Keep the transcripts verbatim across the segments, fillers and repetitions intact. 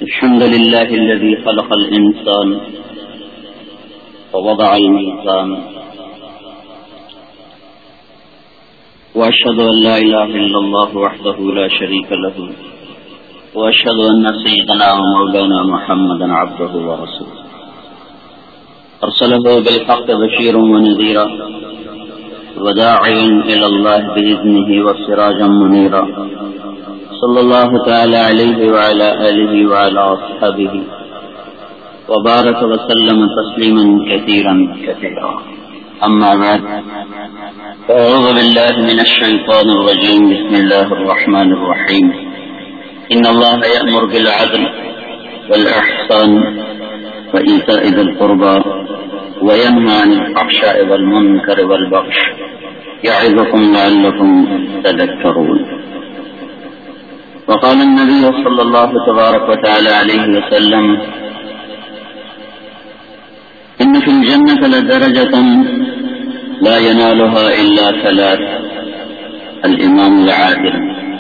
الحمد لله الذي خلق الإنسان ووضع الميزان وأشهد أن لا إله إلا الله وحده لا شريك له وأشهد أن سيدنا ومولانا محمدا عبده ورسوله أرسله بالحق بشيرا ونذيرا وداعيا إلى الله بإذنه وسراجا منيرا صلى الله تعالى عليه وعلى آله وعلى أصحابه وبارك وسلم تسليما كثيرا كثيرا أما بعد فأعوذ بالله من الشيطان الرجيم بسم الله الرحمن الرحيم إن الله يأمر بالعدل والإحسان وإيتاء ذي القربى وينهى عن الفحشاء والمنكر والبغي يعظكم لعلكم تذكرون. وقال النبي صلى الله تبارك وتعالى عليه وسلم إن في الجنة لدرجة لا ينالها إلا ثلاث: الإمام العادل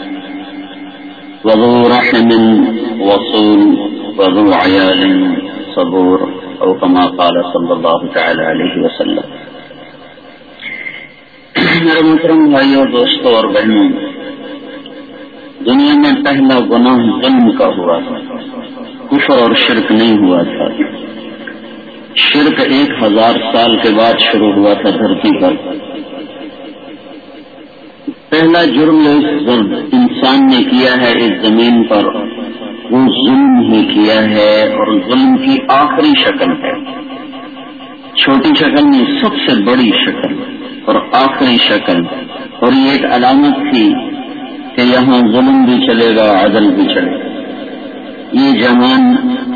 وذو رحم وصول وذو عيال صبور، أو كما قال صلی اللہ تعالی علیہ وسلم. میرے محترم بھائیوں، دوستوں اور بہنوں، دنیا میں پہلا گناہ ظلم کا ہوا تھا، کفر اور شرک نہیں ہوا تھا. شرک ایک ہزار سال کے بعد شروع ہوا تھا دھرتی پر. پہلا جرم جو انسان نے کیا ہے اس زمین پر وہ ظلم ہی کیا ہے، اور ظلم کی آخری شکل ہے. چھوٹی شکل نہیں، سب سے بڑی شکل اور آخری شکل. اور یہ ایک علامت تھی کہ یہاں ظلم بھی چلے گا، عدل بھی چلے گا. یہ جہان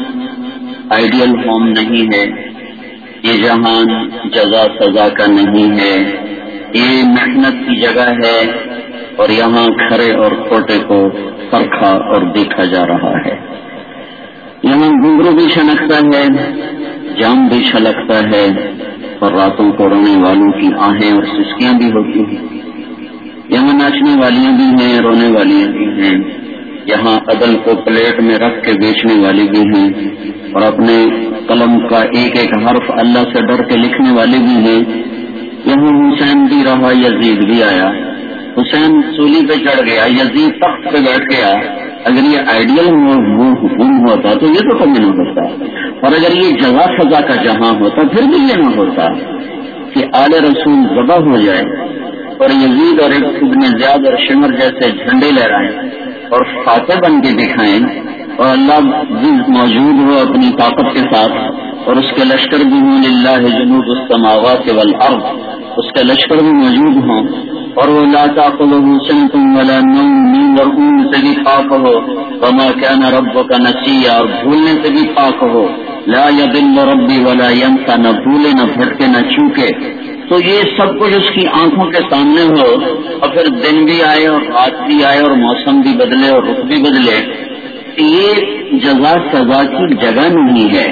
آئیڈیل فارم نہیں ہے، یہ جہان جزا سزا کا نہیں ہے، یہ محنت کی جگہ ہے، اور یہاں کھرے اور کھوٹے کو پرکھا اور دیکھا جا رہا ہے. یہاں گھنگرو بھی چھنکتا ہے، جام بھی چھلکتا ہے، اور راتوں کو رونے والوں کی آہیں اور سسکیاں بھی ہوتی ہیں. یہاں ناچنے والیاں بھی ہیں، رونے والیاں بھی ہیں. یہاں عدل کو پلیٹ میں رکھ کے بیچنے والی بھی ہیں، اور اپنے قلم کا ایک ایک حرف اللہ سے ڈر کے لکھنے والے بھی ہیں. یہاں حسین بھی رہا، یزید بھی آیا. حسین سولی پہ چڑھ گیا، یزید تخت پہ بیٹھ گیا. اگر یہ آئیڈیل حکم ہوتا تو یہ تو کبھی نہ ہوتا، اور اگر یہ جزا سزا کا جہاں ہوتا پھر بھی یہ نہ ہوتا کہ آل رسول ذبح ہو جائے اور یزید اور ابن زیاد اور شمر جیسے جھنڈے لہرائیں اور فاتح بن کے دکھائیں، اور اللہ بھی موجود ہو اپنی طاقت کے ساتھ، اور اس کے لشکر بھی ہوں. للہ جنود السماوات والارض، اس کا لشکر بھی موجود ہوں، اور وہ لا تأخذه سنة ولا نوم، نیند اور اونگ سے بھی پاک ہو. وما كان ربك نسيا، اور بھولنے سے بھی پاک ہو. لا يضل ربي ولا ينسى، نہ بھولے نہ بھٹکے نہ چوکے. تو یہ سب کچھ اس کی آنکھوں کے سامنے ہو، اور پھر دن بھی آئے اور رات بھی آئے اور موسم بھی بدلے اور رخ بھی بدلے. یہ جزا سزا کی جگہ نہیں ہے.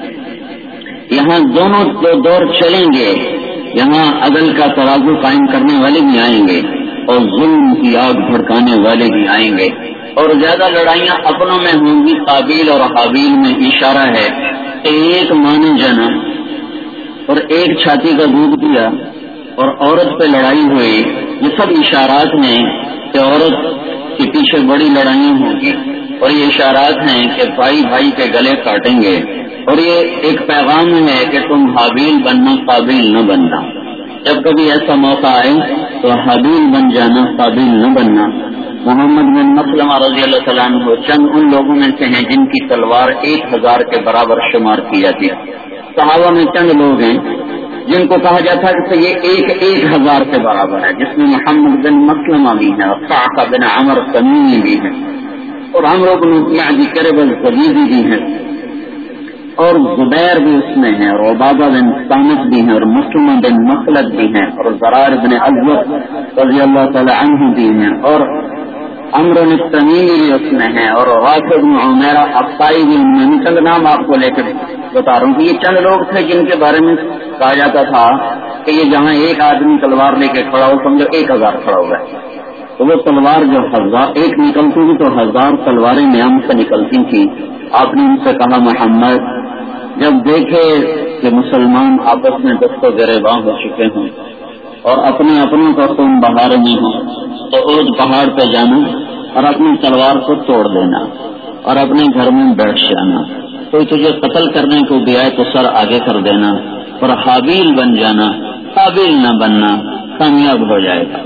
یہاں دونوں دو دور چلیں گے. یہاں عدل کا ترازو قائم کرنے والے بھی آئیں گے، اور ظلم کی آگ بھڑکانے والے بھی آئیں گے. اور زیادہ لڑائیاں اپنوں میں ہوں گی. قابیل اور حابیل میں اشارہ ہے کہ ایک ماں نے جنا اور ایک چھاتی کا دودھ پیا اور عورت پہ لڑائی ہوئی. یہ سب اشارات ہیں کہ عورت کے پیچھے بڑی لڑائیاں ہوں گی، اور یہ اشارات ہیں کہ بھائی بھائی کے گلے کاٹیں گے. اور یہ ایک پیغام ہے کہ تم حابیل بننا، قابیل نہ بننا. جب کبھی ایسا موقع آئے تو حابیل بن جانا، قابیل نہ بننا. محمد بن مسلمہ رضی اللہ تعالیٰ عنہ چند ان لوگوں میں سے ہیں جن کی تلوار ایک ہزار کے برابر شمار کی جاتی ہے. صحابہ میں چند لوگ ہیں جن کو کہا جاتا ہے کہ یہ ایک ایک ہزار کے برابر ہے، جس میں محمد بن مسلمہ بھی ہے، اور صعقہ بن عمر تمیمی بھی ہے، اور عمرو بن معدی کرب الزبیدی بھی ہے، اور زبیر بھی اس میں ہے، اور عبادہ بن صامت بھی ہیں، اور مسلمہ بن مخلد بھی ہیں، اور زرار بن ازور رضی اللہ تعالی عنہ بھی ہیں، اور عمرو بن تمیمی بھی اس میں ہے، اور غافر بن عمیرہ افسائی بھی ان میں. چند نام آپ کو لے کر بتا رہا ہوں کہ یہ چند لوگ تھے جن کے بارے میں کہا جاتا تھا کہ یہ جہاں ایک آدمی تلوار لے کے کھڑا ہو سمجھو ایک ہزار کھڑا ہوا ہے. تو وہ تلوار جو ہزار ایک نکلتی تھی تو ہزار تلواریں نیام سے نکلتی تھی. آپ نے ان سے کہا محمد جب دیکھے کہ مسلمان آپس میں دست و گریباں ہو چکے ہیں اور اپنے اپنوں کا خون بہا رہے ہوں تو اود پہاڑ پہ جانا اور اپنی تلوار کو توڑ دینا اور اپنے گھر میں بیٹھ جانا. کوئی تجھے قتل کرنے کو بھی آئے تو سر آگے کر دینا اور حابیل بن جانا، قابل نہ بننا، کامیاب ہو جائے گا.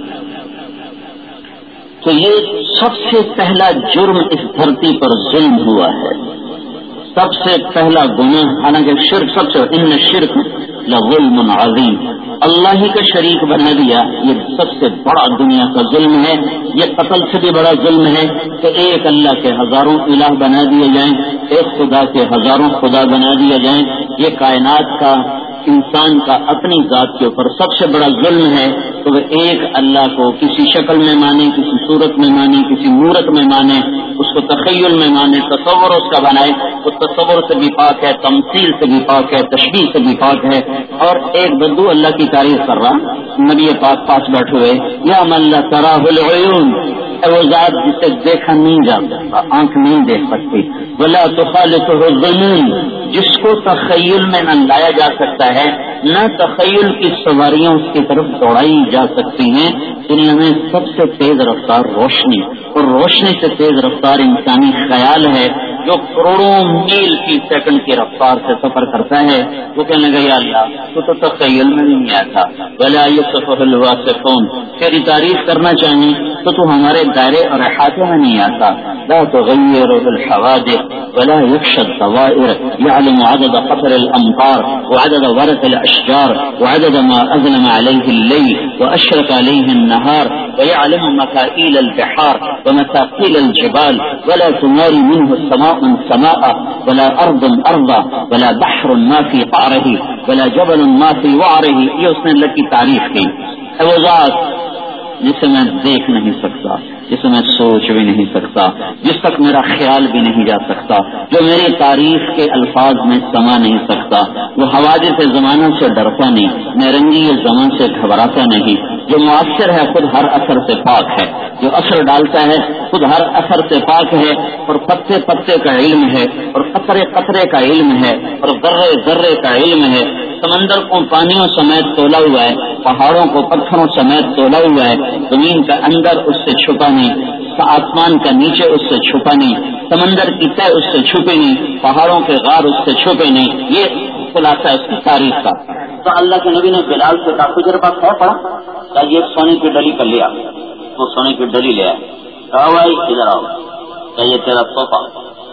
تو یہ سب سے پہلا جرم اس دھرتی پر ظلم ہوا ہے، سب سے پہلا گناہ. حالانکہ شرک سب سے ان شرک لظلم عظیم، اللہ ہی کا شریک بنا دیا، یہ سب سے بڑا دنیا کا ظلم ہے. یہ قتل سے بھی بڑا ظلم ہے کہ ایک اللہ کے ہزاروں الہ بنا دیے جائیں، ایک خدا کے ہزاروں خدا بنا دیے جائیں. یہ کائنات کا انسان کا اپنی ذات کے اوپر سب سے بڑا ظلم ہے تو وہ ایک اللہ کو کسی شکل میں مانے، کسی صورت میں مانے، کسی مورت میں مانے، اس کو تخیل میں مانے، تصور اس کا بنائے. وہ تصور سے بھی پاک ہے، تمثیل سے بھی پاک ہے، تشبیہ سے بھی پاک ہے. اور ایک بدو اللہ کی تعریف کر رہا نبی پاک پاس بیٹھے ہوئے، یا من لا تراہ العیون، وہ ذات جسے دیکھا نہیں جا سکتا، آنکھ نہیں دیکھ سکتی. ولا تخالطہ الظنون، جس کو تخیل میں نہ لایا جا سکتا ہے، نہ تخیل کی سواریاں اس کی طرف دوڑائی جا سکتی ہیں. دنیا میں سب سے تیز رفتار روشنی، اور روشنی سے تیز رفتار انسانی خیال ہے جو کروڑوں میل فی سیکنڈ کی رفتار سے سفر کرتا ہے. وہ کہنے لگا یا اللہ تو تو تخیل میں نہیں آیا تھا. ولا یصفہ الواصفون، تیری تعریف کرنا چاہیں تو تو ہمارے دائرے اور احاطے میں نہیں آتا. لا تغیر الحوادث ولا يخشى الطوائر، يعلم عدد قطر الامطار وعدد ورق الاشجار وعدد ما اظلم عليه الليل واشرق عليه النهار ويعلم مكائيل البحار ومثاقيل الجبال ولا تماري منه السماء سماء ولا ارض ارضا ولا بحر ما في قعره ولا جبل ما في وعره. یہ اس نے اللہ کی تعریف کی. وہ ذات جسے میں دیکھ نہیں سکتا، جسے میں سوچ بھی نہیں سکتا، جس تک میرا خیال بھی نہیں جا سکتا، جو میری تعریف کے الفاظ میں سما نہیں سکتا. وہ حوادث زمانہ سے ڈرتا نہیں، نیرنگی زمان سے گھبراتا نہیں، جو مؤثر ہے خود ہر اثر سے پاک ہے، جو اثر ڈالتا ہے خود ہر اثر سے پاک ہے، اور پتے پتے کا علم ہے، اور قطرے قطرے کا علم ہے، اور ذرے ذرے کا علم ہے. سمندر کو پانیوں سمیت تولا ہوا ہے، پہاڑوں کو پتھروں سمیت تولا ہوا ہے. زمین کا اندر اس سے چھپا نہیں، آسمان کا نیچے اس سے چھپا نہیں، سمندر کی تہ اس سے چھپے نہیں، پہاڑوں کے غار اس سے چھپے نہیں. یہ خلاصہ ہے اس کی تاریخ کا. تو اللہ کے نبی نے بلال سے کہا تجھے پاس ہے پڑا کہ یہ سونے کی ڈلی کر لیا. وہ سونے کی ڈلی لیا. کہا بھائی ادھر آؤ، کہ یہ تیرا صوفہ،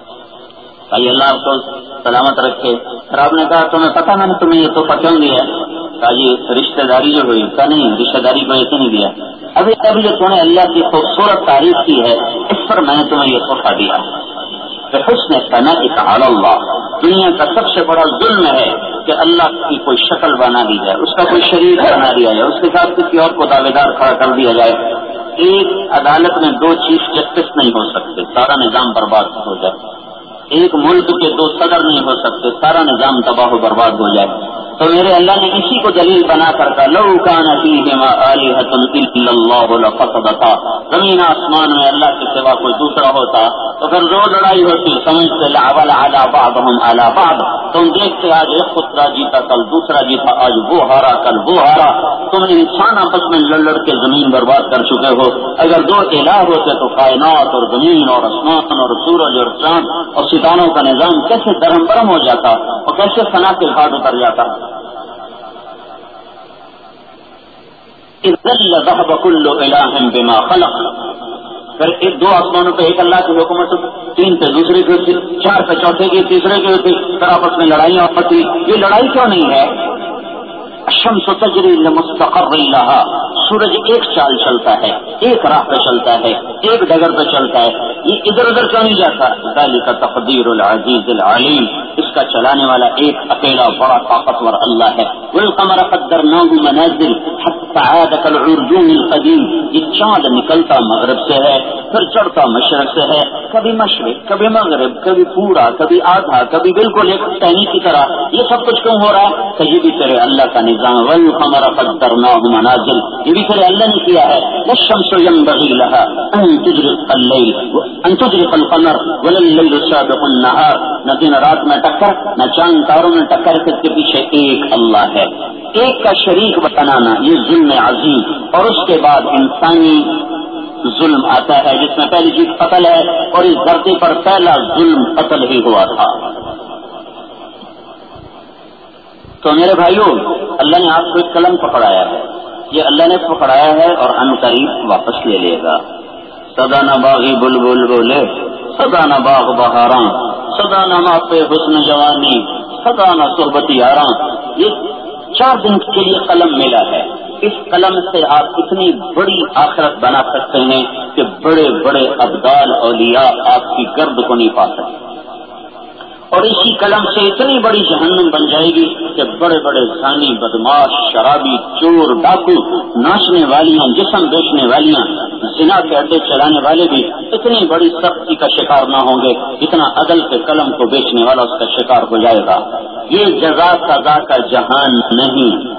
کہ اللہ آپ کو سلامت رکھے. پھر آپ نے کہا تمہیں پتا میں نے تمہیں یہ تحفہ کیوں دیا؟ کہا یہ رشتہ داری جو ہوئی. کہا نہیں، رشتہ داری کو ایسے نہیں دیا، ابھی اب جو تم نے اللہ کی خوبصورت تعریف کی ہے اس پر میں نے تمہیں یہ تحفہ دیا. حسن ثناء تعالی اللہ، دنیا کا سب سے بڑا ظلم ہے کہ اللہ کی کوئی شکل بنا دی جائے، اس کا کوئی شریک بنا دیا جائے، اس کے ساتھ کسی اور کو دعوے دار کھڑا کر دیا جائے. ایک عدالت میں دو چیف جسٹس نہیں ہو سکتے، سارا نظام برباد ہو جائے. ایک ملک کے دو صدر نہیں ہو سکتے، سارا نظام تباہ و برباد ہو جائے. تو میرے اللہ نے اسی کو دلیل بنا کر کہا لو کان فیہما آلہۃ الا اللہ لفسدتا، زمین آسمان میں اللہ کے سوا کوئی دوسرا ہوتا تو پھر جو لڑائی ہوتی سمجھتے لعول علی بعضهم علی بعض. تم دیکھتے آج ایک خطرہ جیتا کل دوسرا جیتا، آج وہ ہارا کل وہ ہارا. تم انسان آپس میں لڑ لڑ کے زمین برباد کر چکے ہو. اگر دو الہ ہوتے تو کائنات اور زمین اور آسمان اور سورج اور چاند اور ستاروں کا نظام کیسے درہم برہم ہو جاتا اور کیسے فنا کے گھاٹ اتر جاتا. اذا لذهب كل اله بما خلق. پھر ایک دو آسمانوں پہ ایک اللہ کی حکومت، تین پہ دوسرے کی ہوتی، چار پہ چوتھے کی، تیسرے کی ہوتی، پھر آپس میں لڑائیاں ہوتی. یہ لڑائی کیوں نہیں ہے؟ الشمس تجری لمستقر لها، سورج ایک چال چلتا ہے، ایک راہ پہ چلتا ہے، ایک ڈگر پہ چلتا ہے، یہ ادھر ادھر کیوں نہیں جاتا؟ ذالک تقدیر العزیز العلیم، اس کا چلانے والا ایک اکیلا بڑا طاقتور اللہ ہے. والقمر قدرناه منازل حتى تعاد كالعرجون القديم، یہ چاند نکلتا مغرب سے ہے پھر چڑھتا مشرق سے ہے، کبھی مشرق کبھی مغرب کبھی پورا کبھی آدھا کبھی بالکل ایک ٹہنی کی طرح، یہ سب کچھ کیوں ہو رہا ہے؟ کہ یہ بھی تیرے اللہ کا نظام، والقمر قدرناه منازل، یہ بھی تیرے اللہ نے کیا ہے. والشمس ينبغي لها ان تدرك الليل ان تدرك القمر ولا الليل سابق النهار، نہ دن رات میں ٹکر نہ چاند تاروں میں ٹکر، اس کے پیچھے ایک اللہ ہے. ایک کا شریک بنانا یہ ظلم عظیم. اور اس کے بعد انسانی ظلم آتا ہے جس میں پہلی چیز قتل ہے، اور اس دھرتی پر پہلا ظلم قتل ہی ہوا تھا. تو میرے بھائیوں، اللہ نے آپ کو ایک قلم پکڑایا ہے، یہ اللہ نے پکڑایا ہے اور ان قریب واپس لے لے گا. سدا نہ باغی بلبل بولے، سدا نہ باغ بہاراں، سدا نہ ماپے حسن جوانی، سدا نہ صحبت یاراں. یہ چار دن کے لیے قلم ملا ہے. اس قلم سے آپ اتنی بڑی آخرت بنا سکتے ہیں کہ بڑے بڑے ابدال اولیاء آپ کی گرد کو نہیں پا سکتے، اور اسی قلم سے اتنی بڑی جہنم بن جائے گی کہ بڑے بڑے زانی، بدماش، شرابی، چور، ڈاکو، ناچنے والیاں، جسم بیچنے والیاں، زنا کے اڈے چلانے والے بھی اتنی بڑی سختی کا شکار نہ ہوں گے جتنا عدل کے قلم کو بیچنے والا اس کا شکار ہو جائے گا. یہ جزا سزا کا جہان نہیں،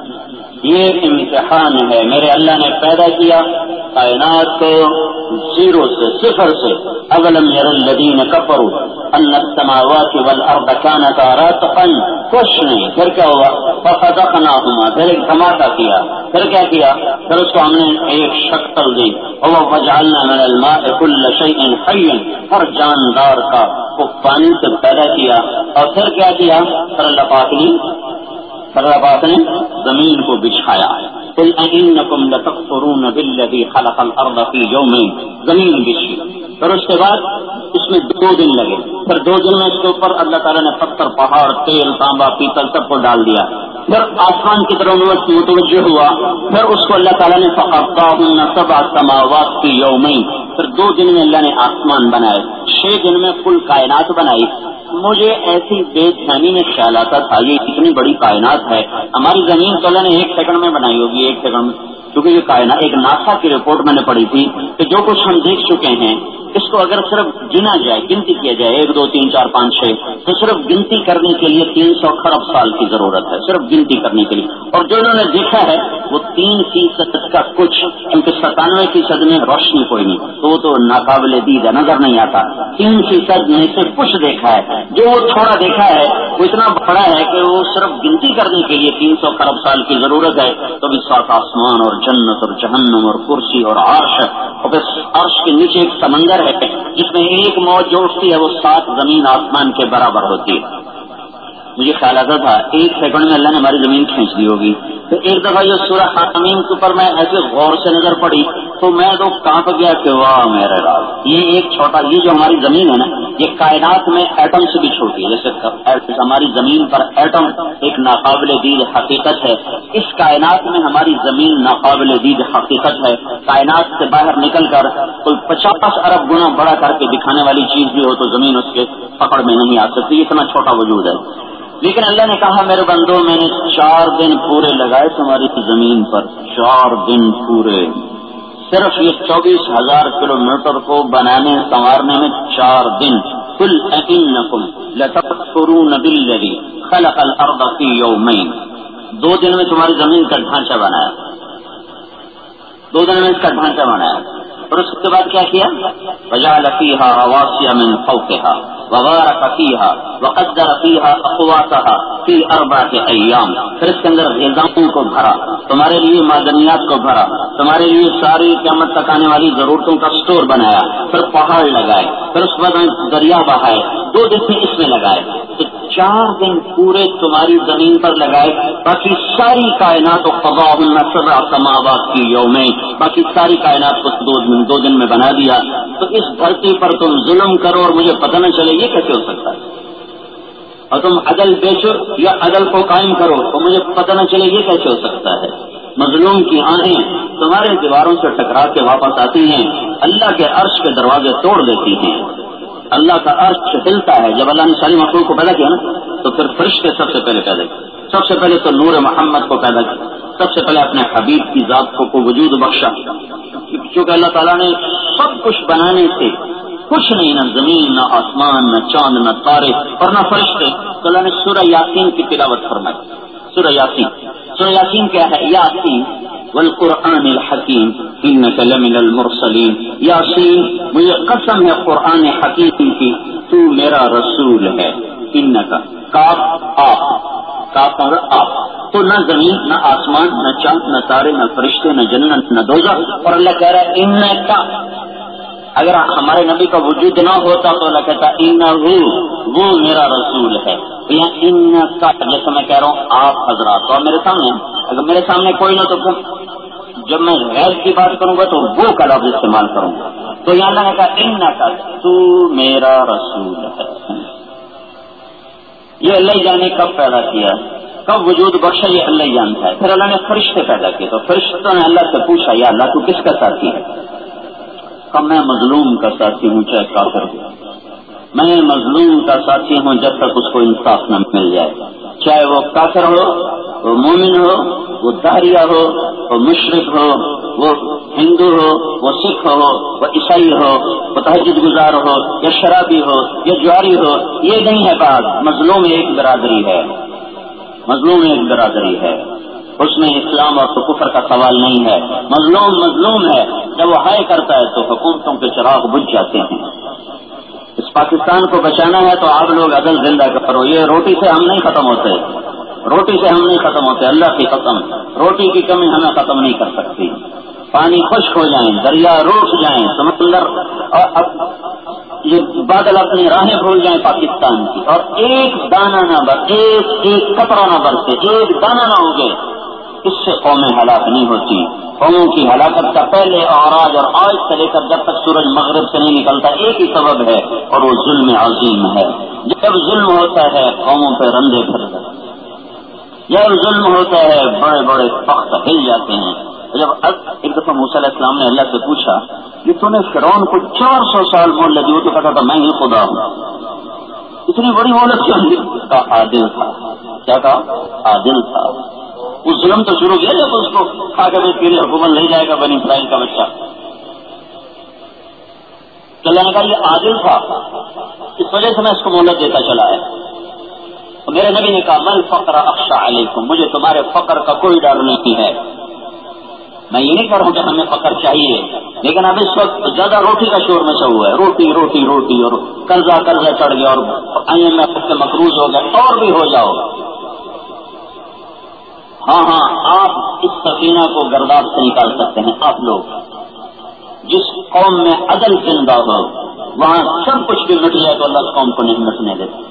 یہ امتحان ہے. میرے اللہ نے پیدا کیا کائنات کو زیرو سے، صفر سے. اولم یر الذین کفروا ان السماوات والارض كانتا راتقا، کچھ نہیں. پھر کیا ہوا؟ ففتقناهما، پھر ایک دھماکہ کیا. پھر کیا کیا؟ پھر اس کو ہم نے ایک شکل دی. وجعلنا من الماء كل شيء حي، ہر جاندار کا وہ پانی سے پیدا کیا. اور پھر کیا کیا؟ پھر اللہ پاک نے اللہ پاک نے زمین کو بچھایا. قل انکم لتکفرون بالذی خلق الارض فی یومین، زمین بچھی. پھر اس کے بعد اس میں دو دن لگے. پھر دو دن میں اس کے اوپر اللہ تعالیٰ نے پتھر، پہاڑ، تیل، تانبا، پیتل سب کو ڈال دیا. پھر آسمان کی طرف متوجہ ہوا. پھر اس کو اللہ تعالیٰ نے فقطعهن سبع سماوات فی یومین، پھر دو دن میں اللہ نے آسمان بنائے. چھ دن میں کل کائنات بنائی. مجھے ایسی بے فہمی میں خیال آتا تھا یہ اتنی بڑی کائنات ہے، ہماری زمین تو اللہ نے ایک سیکنڈ میں بنائی ہوگی، ایک سیکنڈ میں. کیونکہ یہ کائنات ایک ناسا کی رپورٹ میں نے پڑھی تھی کہ جو کچھ ہم دیکھ چکے ہیں اس کو اگر صرف گنا جائے، گنتی کیا جائے، ایک دو تین چار پانچ چھ، تو صرف گنتی کرنے کے لیے تین سو خرب سال کی ضرورت ہے، صرف گنتی کرنے کے لیے. اور جو انہوں نے دیکھا ہے وہ تین فیصد کا کچھ، کیونکہ ستانوے فیصد میں روشنی کوئی نہیں، تو وہ تو ناقابل دید ہے، نظر نہیں آتا. تین فیصد میں سے کچھ دیکھا ہے، جو وہ تھوڑا دیکھا ہے وہ اتنا بڑا ہے کہ وہ صرف گنتی کرنے کے لیے تین سو خرب سال کی ضرورت ہے. تو بھی سات آسمان اور جنت اور جہنم اور کرسی اور عرش، اور پھر عرش کے نیچے ایک سمندر ہے جس میں ایک موج جو اٹھتی ہے وہ سات زمین آسمان کے برابر ہوتی ہے. مجھے خیال آتا تھا ایک سیکنڈ میں اللہ نے ہماری زمین کھینچ دی ہوگی. تو ایک دفعہ یہ سورہ حامیم کے اوپر میں ایسے غور سے نظر پڑی تو میں تو کانپ گیا کہ واہ میرے رب، یہ ایک چھوٹا، یہ جو ہماری زمین ہے نا، یہ کائنات میں ایٹم سے بھی چھوٹی ہے. جیسے ہماری زمین پر ایٹم ایک ناقابل دید حقیقت ہے، اس کائنات میں ہماری زمین ناقابل دید حقیقت ہے. کائنات سے باہر نکل کر کوئی پچاس ارب گنا بڑا کر کے دکھانے والی چیز بھی ہو تو زمین اس کے پکڑ میں نہیں آ سکتی، اتنا چھوٹا وجود ہے. لیکن اللہ نے کہا میرے بندو میں نے چار دن پورے لگائے تمہاری زمین پر، چار دن پورے. صرف یہ چوبیس ہزار کلو میٹر کو بنانے سنوارنے میں چار دن. قل انکم لتکفرون بالذی خلق الارض فی یومین، دو دن میں تمہاری زمین کا ڈھانچہ بنایا، دو دن میں اس کا ڈھانچہ بنایا. اور اس کے بعد کیا کیا؟ وجعل فیہا رواسیا من فوقہا وبارک فیہا وقدر فیہا اقواتہا فی اربعۃ ایام. پھر اس کے اندر غذاؤں کو بھرا، تمہارے لیے معدنیات کو بھرا، تمہارے لیے ساری قیامت تک آنے والی ضرورتوں کا اسٹور بنایا. پھر پہاڑ لگائے، پھر اس کے بعد دریا بہائے، دو دن میں اس میں لگائے. تو چار دن پورے تمہاری زمین پر لگائے، باقی ساری کائنات و قضاءہن سبع سماوات فی یومین، باقی ساری کائنات کو دو دن دو دن میں بنا دیا. تو اس دھرتی پر تم ظلم کرو اور مجھے پتہ نہ چلے، یہ کیسے ہو سکتا ہے؟ اور تم عدل بیچو یا عدل کو قائم کرو تو مجھے پتہ نہ چلے، یہ کیسے ہو سکتا ہے؟ مظلوم کی آنکھیں تمہارے دیواروں سے ٹکرا کے واپس آتی ہیں، اللہ کے عرش کے دروازے توڑ دیتی ہیں. اللہ کا عرش ہلتا ہے. جب اللہ نے ساری مخلوق کو پیدا کیا نا تو پھر فرشتے سب سے پہلے پیدا کیا. سب سے پہلے تو نور محمد کو پیدا کیا، سب سے پہلے اپنے حبیب کی ذات کو, کو وجود بخشا, کیونکہ اللہ تعالیٰ نے سب کچھ بنانے سے کچھ نہیں, نہ زمین نہ آسمان نہ چاند نہ تارے اور نہ فرشتے, تو اللہ نے سورہ یاسین کی تلاوت فرمائی. سورہ یاسین, سورہ یاسین کیا ہے؟ یاسین والقرآن الحکیم انک لمن المرسلین. یاسین, مجھے قسم ہے قرآن حکیم کی, تو میرا رسول ہے. انک کاف آپ, کاف اور آپ, تو نہ زمین نہ آسمان نہ چاند نہ تارے نہ فرشتے نہ جنت نہ دوزخ. اور اللہ کہہ رہا ہے انک, اگر ہمارے نبی کا وجود نہ ہوتا تو اللہ کہتا انہو, وہ میرا رسول ہے. یہاں ان کا جیسے میں کہہ رہا ہوں آپ حضرات تو میرے سامنے, اگر میرے سامنے کوئی نہ تو جب میں غیر کی بات کروں گا تو وہ کا لفظ استعمال کروں گا. تو یہاں اللہ نے کہا ان کا, تو میرا رسول ہے. یہ اللہ جانے کب پیدا کیا, کب وجود بخشا, یہ اللہ جانتا ہے. پھر اللہ نے فرشتے پیدا کیے, تو فرشتوں نے اللہ سے پوچھا یا اللہ تو کس کا ساتھی ہے؟ کہ میں مظلوم کا ساتھی ہوں چاہے کافر ہو. میں مظلوم کا ساتھی ہوں جب تک اس کو انصاف نہ مل جائے, چاہے وہ کافر ہو, وہ مومن ہو, وہ داہریہ ہو, وہ مشرک ہو, وہ ہندو ہو, وہ سکھ ہو, وہ عیسائی ہو, وہ تہجد گزار ہو, یا شرابی ہو, یا جواری ہو. یہ نہیں ہے بات. مظلوم ایک برادری ہے, مظلوم ایک برادری ہے, اس میں اسلام اور کفر کا سوال نہیں ہے. مظلوم مظلوم ہے, جب وہ ہائے کرتا ہے تو حکومتوں کے چراغ بجھ جاتے ہیں. اس پاکستان کو بچانا ہے تو آپ لوگ عدل زندہ کرو. یہ روٹی سے ہم نہیں ختم ہوتے, روٹی سے ہم نہیں ختم ہوتے. اللہ کی قسم, روٹی کی کمی ہمیں ختم نہیں کر سکتی. پانی خشک ہو جائیں, دریا روٹ جائیں, سمندر یہ بادل اپنی راہیں بھول جائیں پاکستان کی, اور ایک دانہ نہ بر, ایک ایک قطرہ نہ برسے, ایک دانہ نہ اگے, اس سے قومیں ہلاک نہیں ہوتی. قوموں کی ہلاکت کا پہلے اور آج اور آج سے لے کر جب تک سورج مغرب سے نہیں نکلتا ایک ہی سبب ہے, اور وہ ظلم عظیم ہے. جب ظلم ہوتا ہے قوموں پہ رندے پھرتے, جب ظلم ہوتا ہے بڑے بڑے تخت ہل جاتے ہیں. جب ایک دفعہ موسیٰ علیہ السلام نے اللہ سے پوچھا کہ تو نے فرعون کو چار سو سال مہلت دی, وہ تو کہتا تھا میں ہی خدا ہوں, اتنی بڑی مہلت کیوں دی؟ کا عادل تھا. کیا کہا؟ عادل تھا. وہ ظلم تو شروع کیا جب اس کو کھا کے پھر حکومت نہیں جائے گا بنی اسرائیل کا بچہ. تو اللہ نے کہا یہ عادل تھا, اس وجہ سے میں اس کو مہلت دیتا چلا ہے. میرے نبی نے کہا من فقر اخشى علیکم, مجھے تمہارے فقر کا کوئی ڈر نہیں ہے. میں یہ نہیں کہہ رہا ہوں کہ ہمیں فقر چاہیے, لیکن اب اس وقت زیادہ روٹی کا شور مچا ہوا ہے. روٹی روٹی روٹی, اور قرضہ قرضہ چڑھ گیا, اور آئی ایم ایف سے مقروض ہو گئے, اور بھی ہو جاؤ. ہاں ہاں, آپ اس سفینہ کو گرداب سے نکال سکتے ہیں. آپ لوگ جس قوم میں عدل زندہ ہو وہاں سب کچھ بھی مٹ جائے تو اللہ اس قوم کو نہیں مٹنے دیتے.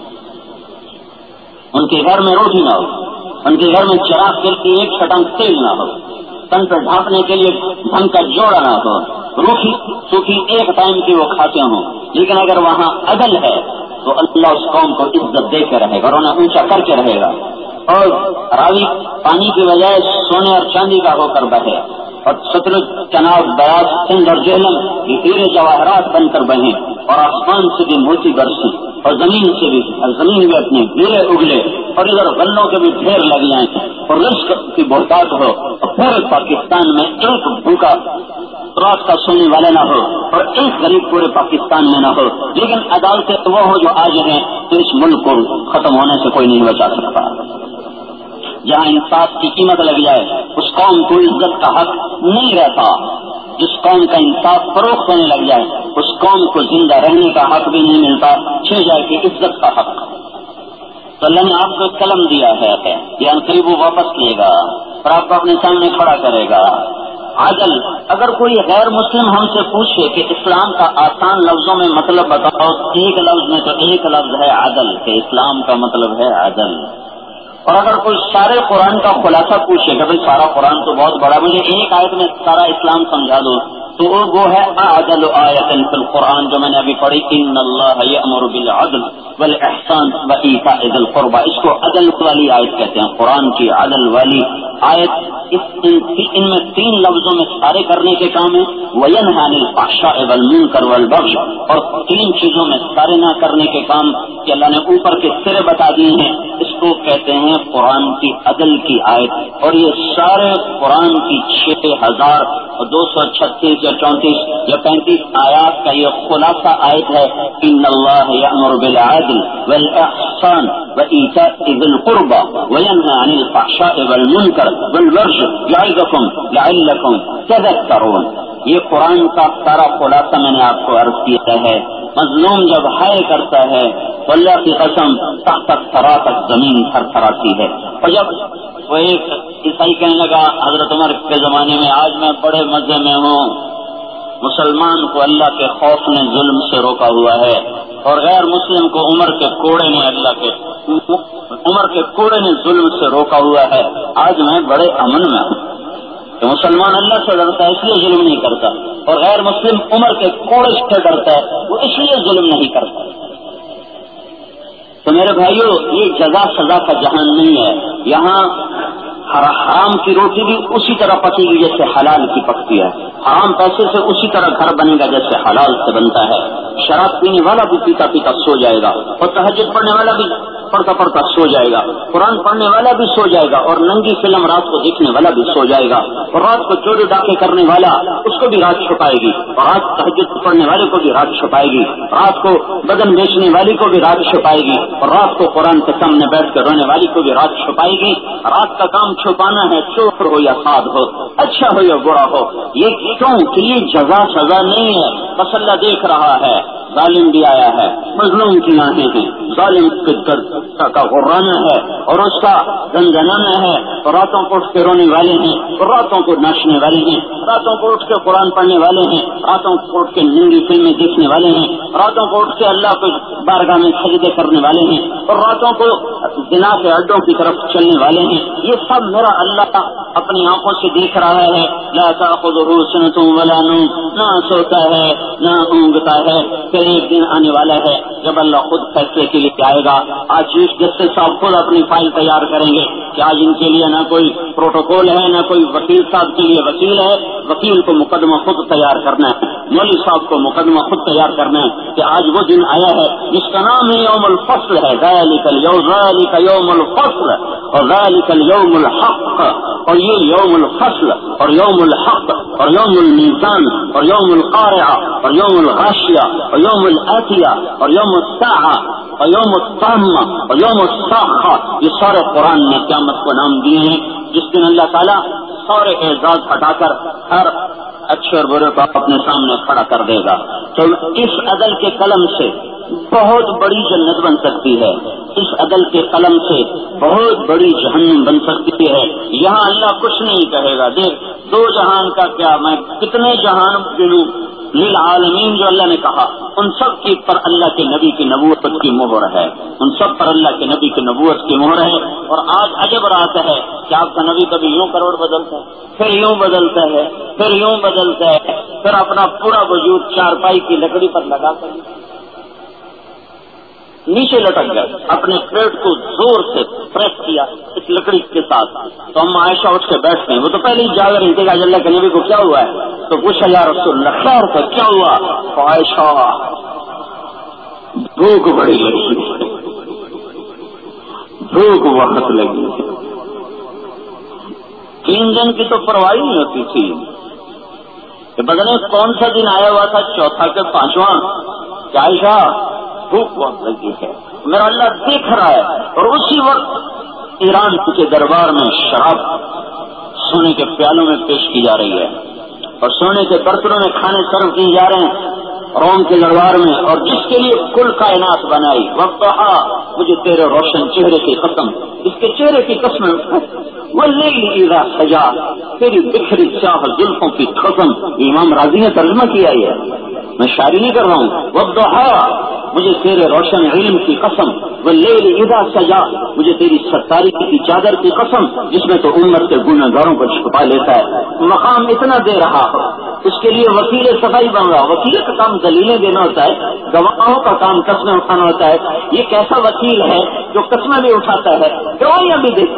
ان کے گھر میں روٹی نہ ہو, ان کے گھر میں چراغ کے لیے ایک چھٹنگ تیل نہ ہو, تن پر ڈھانپنے کے لیے ڈھنگ کا جوڑا نہ ہو, روٹی سوکھی ایک ٹائم کی وہ کھاتے ہوں, لیکن اگر وہاں عدل ہے تو اللہ اس قوم کو عزت دے کے رہے گا اور انہیں اونچا کر کے رہے گا. اور راوی پانی کی بجائے سونے اور چاندی کا ہو کر بہے, اور ستلج چناب بیاس سندھ اور جہلم یہ ہیرے جواہرات بن کر بہیں, اور آسمان سے بھی موتی برسی, اور زمین سے بھی, اور زمین بھی اپنے ہیرے اگلے, اور ادھر غلوں کے بھی ڈھیر لگ جائیں, اور رزق کی بہتات ہو. اور پھر پاکستان میں ایک بھوکا رات کا سننے والے نہ ہو, اور ایک غریب پورے پاکستان میں نہ ہو, لیکن عدالتیں وہ ہو جو آج ہیں, تو اس ملک کو ختم ہونے سے کوئی نہیں بچا سکتا. جہاں انصاف کی قیمت لگ جائے اس قوم کو عزت کا حق نہیں رہتا. جس قوم کا انصاف فروخت ہونے لگ جائے اس قوم کو زندہ رہنے کا حق بھی نہیں ملتا, چھے جائے کہ عزت کا حق. تو اللہ نے آپ کو ایک قلم دیا ہے, یہ عنقریب وہ واپس لے گا اور آپ کو اپنے سامنے کھڑا کرے گا. عدل, اگر کوئی غیر مسلم ہم سے پوچھے کہ اسلام کا آسان لفظوں میں مطلب بتاؤ, ایک لفظ میں تو ایک لفظ ہے عدل, کہ اسلام کا مطلب ہے عدل. اور اگر کوئی سارے قرآن کا خلاصہ پوچھے کہ بھائی سارا قرآن تو بہت بڑا, مجھے ایک آیت میں سارا اسلام سمجھا دو, تو وہ ہے اعدل آیت فی القرآن جو میں نے ابھی پڑھی, ان اللہ یأمر بالعدل والاحسان وایتاء ذی القربى. اس کو عدل والی آیت کہتے ہیں, قرآن کی عدل والی آیت. اس ان میں تین لفظوں میں سارے کرنے کے کام ہیں, وینہی عن الفحشاء والمنکر والبغی, اور تین چیزوں میں سارے نہ کرنے کے کام کہ اللہ نے اوپر کے سرے بتا دیے ہیں. اس کو کہتے ہیں قرآن کی عدل کی آیت، اور یہ سارے قرآن کی چھ ہزار دو سو چھتیس یا چونتیس یا پینتیس آیات کا یہ خلاصہ آیت ہے، ان اللہ یأمر بالعدل والاحسان وایتاء ذی القربى وینہی عن الفحشاء والمنکر والبغی یعظکم لعلکم تذکرون۔ یہ قرآن کا سارا خلاصہ میں نے آپ کو عرض کیا ہے۔ مظلوم جب ہائے کرتا ہے تو اللہ کی قسم تحت الثری تک زمین تھر تھراتی ہے۔ اور جب وہ ایک عیسائی کہنے لگا حضرت عمر کے زمانے میں، آج میں بڑے مزے میں ہوں، مسلمان کو اللہ کے خوف نے ظلم سے روکا ہوا ہے، اور غیر مسلم کو عمر کے کوڑے نے اللہ کے عمر کے کوڑے نے ظلم سے روکا ہوا ہے، آج میں بڑے امن میں ہوں کہ مسلمان اللہ سے ڈرتا ہے اس لیے ظلم نہیں کرتا، اور غیر مسلم عمر کے کوڑے سے ڈرتا ہے وہ اس لیے ظلم نہیں کرتا۔ تو میرے بھائیو، یہ جزا سزا کا جہان نہیں ہے، یہاں حرام کی روٹی بھی اسی طرح پکے گی جیسے حلال کی پکتی ہے، حرام پیسے سے اسی طرح گھر بنے گا جیسے حلال سے بنتا ہے، شراب پینے والا بھی پیتا پیتا سو جائے گا، اور تہجد پڑھنے والا بھی پڑھتا پڑھتا سو جائے گا، قرآن پڑھنے والا بھی سو جائے گا، اور ننگی فلم رات کو دیکھنے والا بھی سو جائے گا، اور رات کو چوری ڈاکے کرنے والا اس کو بھی رات چھپائے گی، اور رات تہجد پڑھنے والے کو بھی رات چھپائے گی، رات کو بدن بیچنے والی کو بھی رات چھپائے گی، اور رات کو قرآن کے سامنے بیٹھ کر رونے والی کو بھی رات چھپائے گی۔ رات کا کام چھپانا ہے، چور ہو یا سعد ہو، اچھا ہو یا برا ہو، یہ کیوں کہ یہ جزا سزا نہیں ہے، بس اللہ دیکھ رہا ہے، ظالم بھی آیا ہے، مظلوم کی آنکھیں ہیں، ظالم کے درد کا غرانا ہے اور اس کا گنگنانا ہے، اور راتوں کو اٹھ کے رونے والے ہیں، اور راتوں کو ناچنے والے ہیں، راتوں کو اٹھ کے قرآن پڑھنے والے ہیں، راتوں کو اٹھ کے ننگی فلمیں دیکھنے والے ہیں، راتوں کو اٹھ کے اللہ کو بارگاہ میں سجدے کرنے والے ہیں، اور راتوں کو زنا کے اڈوں کی طرف چلنے والے ہیں۔ یہ سب میرا اللہ اپنی آنکھوں سے دیکھ رہا ہے۔ لا تأخذہ سنۃ ولا نوم، نہ سوتا ہے نہ اونگتا ہے۔ پھر ایک دن آنے والا ہے جب اللہ خود فیصلے کے لیے آئے گا۔ آج چیف جسٹس صاحب خود اپنی فائل تیار کریں گے کہ آج ان کے لیے نہ کوئی پروٹوکول ہے نہ کوئی وکیل صاحب کے لیے وکیل ہے، وکیل کو مقدمہ خود تیار کرنا ہے، مولوی صاحب کو مقدمہ خود تیار کرنا ہے کہ آج وہ دن آیا ہے جس کا نام ہے یوم الفصل ہے۔ ذالک اليوم ذالک یوم الفصل اور ذالک اليوم الحق، اور یہ یوم الفصل اور یوم الحق اور یوم المیزان اور یوم القارعہ اور یوم الغاشیہ اور یوم الآتیہ اور یوم الساعہ اور یوم الطامہ اور یوم الصاخہ، یہ سارے قرآن نے قیامت کو نام دیے ہیں، جس دن اللہ تعالیٰ سارے اعزاز ہٹا کر ہر اچھے اور برے کو اپنے سامنے کھڑا کر دے گا۔ تو اس عدل کے قلم سے بہت بڑی جنت بن سکتی ہے، اس عدل کے قلم سے بہت بڑی جہنم بن سکتی ہے۔ یہاں اللہ کچھ نہیں کہے گا، دیکھ دو جہان کا کیا، میں کتنے جہان گنوں للعالمین جو اللہ نے کہا، ان سب کی پر اللہ کے نبی کی نبوت کی مہر ہے، ان سب پر اللہ کے نبی کی نبوت کی مہر ہے۔ اور آج عجب رات ہے کہ آپ کا نبی کبھی یوں کروڑ بدلتا ہے، پھر یوں بدلتا ہے، پھر یوں بدلتا ہے، پھر اپنا پورا وجود چارپائی کی لکڑی پر لگا کر نیچے لٹک گئے، اپنے پیٹ کو زور سے پریس کیا اس لکڑی کے ساتھ۔ تو ہم عائشہ اٹھ کے بیٹھتے ہیں، وہ تو پہلے ہی جا کر انتہا اللہ کے نبی کو کیا ہوا ہے، تو پوچھا یا رسول اللہ خیر تو کیا ہوا؟ تو عائشہ بھوک بڑی لگی، بھوک وقت لگی، تین دن کی تو پرواہ نہیں ہوتی تھی کہ بدنے کون سا دن آیا ہوا تھا، چوتھا کے پانچواں، کہ عائشہ بھوک بہت لگی ہے، میرا اللہ دیکھ رہا ہے۔ اور اسی وقت ایران کے دربار میں شراب سونے کے پیالوں میں پیش کی جا رہی ہے، اور سونے کے برتنوں میں کھانے سرو کیے جا رہے ہیں روم کے دربار میں، اور جس کے لیے کل کائنات بنائی، وقتہا مجھے تیرے روشن چہرے کی قسم، اس کے چہرے کی قسم، واللیل اذا سجا، تیری بکھری سیاہ زلفوں کی قسم۔ امام راضی نے ترجمہ کیا ہے، میں شاعری نہیں کر رہا ہوں۔ وضحا، مجھے تیرے روشن علم کی قسم، واللیل اذا سجا، مجھے تیری ستاری کی چادر کی قسم جس میں تو امت کے گناہ گاروں کو چھپا لیتا ہے۔ مقام اتنا دے رہا ہو، اس کے لیے وکیل صفائی بن رہا، وکیل کا کام دلیلیں دینا ہوتا ہے، گواہوں کا کام قسمیں اٹھانا ہوتا ہے۔ یہ کیسا وکیل ہے جو قسمیں بھی اٹھاتا ہے، گواہیاں بھی دیتا ہے،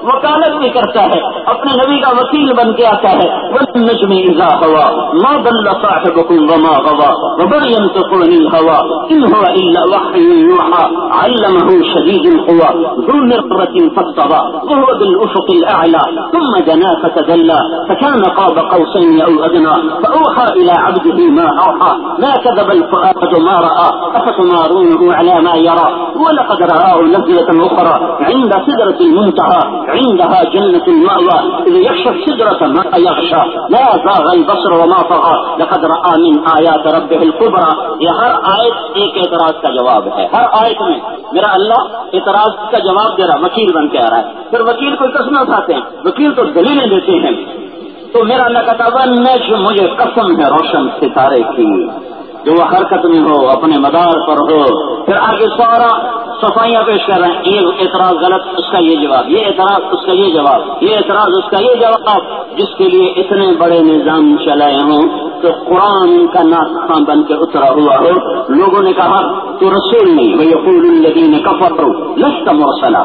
وکالت بھی کرتا ہے، اپنے نبی کا وکیل بن کے آتا ہے. والنجم اذا هوى ما ضل صاحبكم وما غوى وما ينطق عن الهوى ان هو الا وحي يوحى علمه شديد القوى ذو مرة فاستوى وهو بالافق الاعلى ثم دنا فتدلى فكان قاب قوسين او ادنى فاوحى الى عبده ما اوحى ما كذب الفؤاد ما راى افتمارونه على ما يرى ولقد رآه نزلة اخرى عند سدرة المنتهى عندها جنة المأوى اذ يغشى السدرة ما يغشى لا زاغ البصر وما طغى لقد رآ من آیات ربه الكبرى. یہ ہر آیت ایک اعتراض کا جواب ہے. ہر آیت میں میرا اللہ اعتراض کا جواب دے رہا، وکیل بن کے آ رہا ہے. پھر وکیل کوئی قسم اٹھاتے ہیں، وکیل تو دلیلیں دیتے ہیں. تو میرا اللہ کہتا ہے نجم مجھے قسم ہے روشن ستارے کی جو وہ حرکت میں ہو، اپنے مدار پر ہو. پھر آگے سارا صفائیاں پیش کر رہے ہیں، یہ اعتراض غلط اس کا یہ جواب، یہ اعتراض اس کا یہ جواب، یہ اعتراض اس کا یہ جواب. جس کے لیے اتنے بڑے نظام چلائے ہوں تو قرآن کا ناطق بن کے اترا ہوا ہو. لوگوں نے کہا تو رسول نہیں، وَيَقُولُ الَّذِينَ كَفَرُوا لَسْتَ مُرْسَلًا.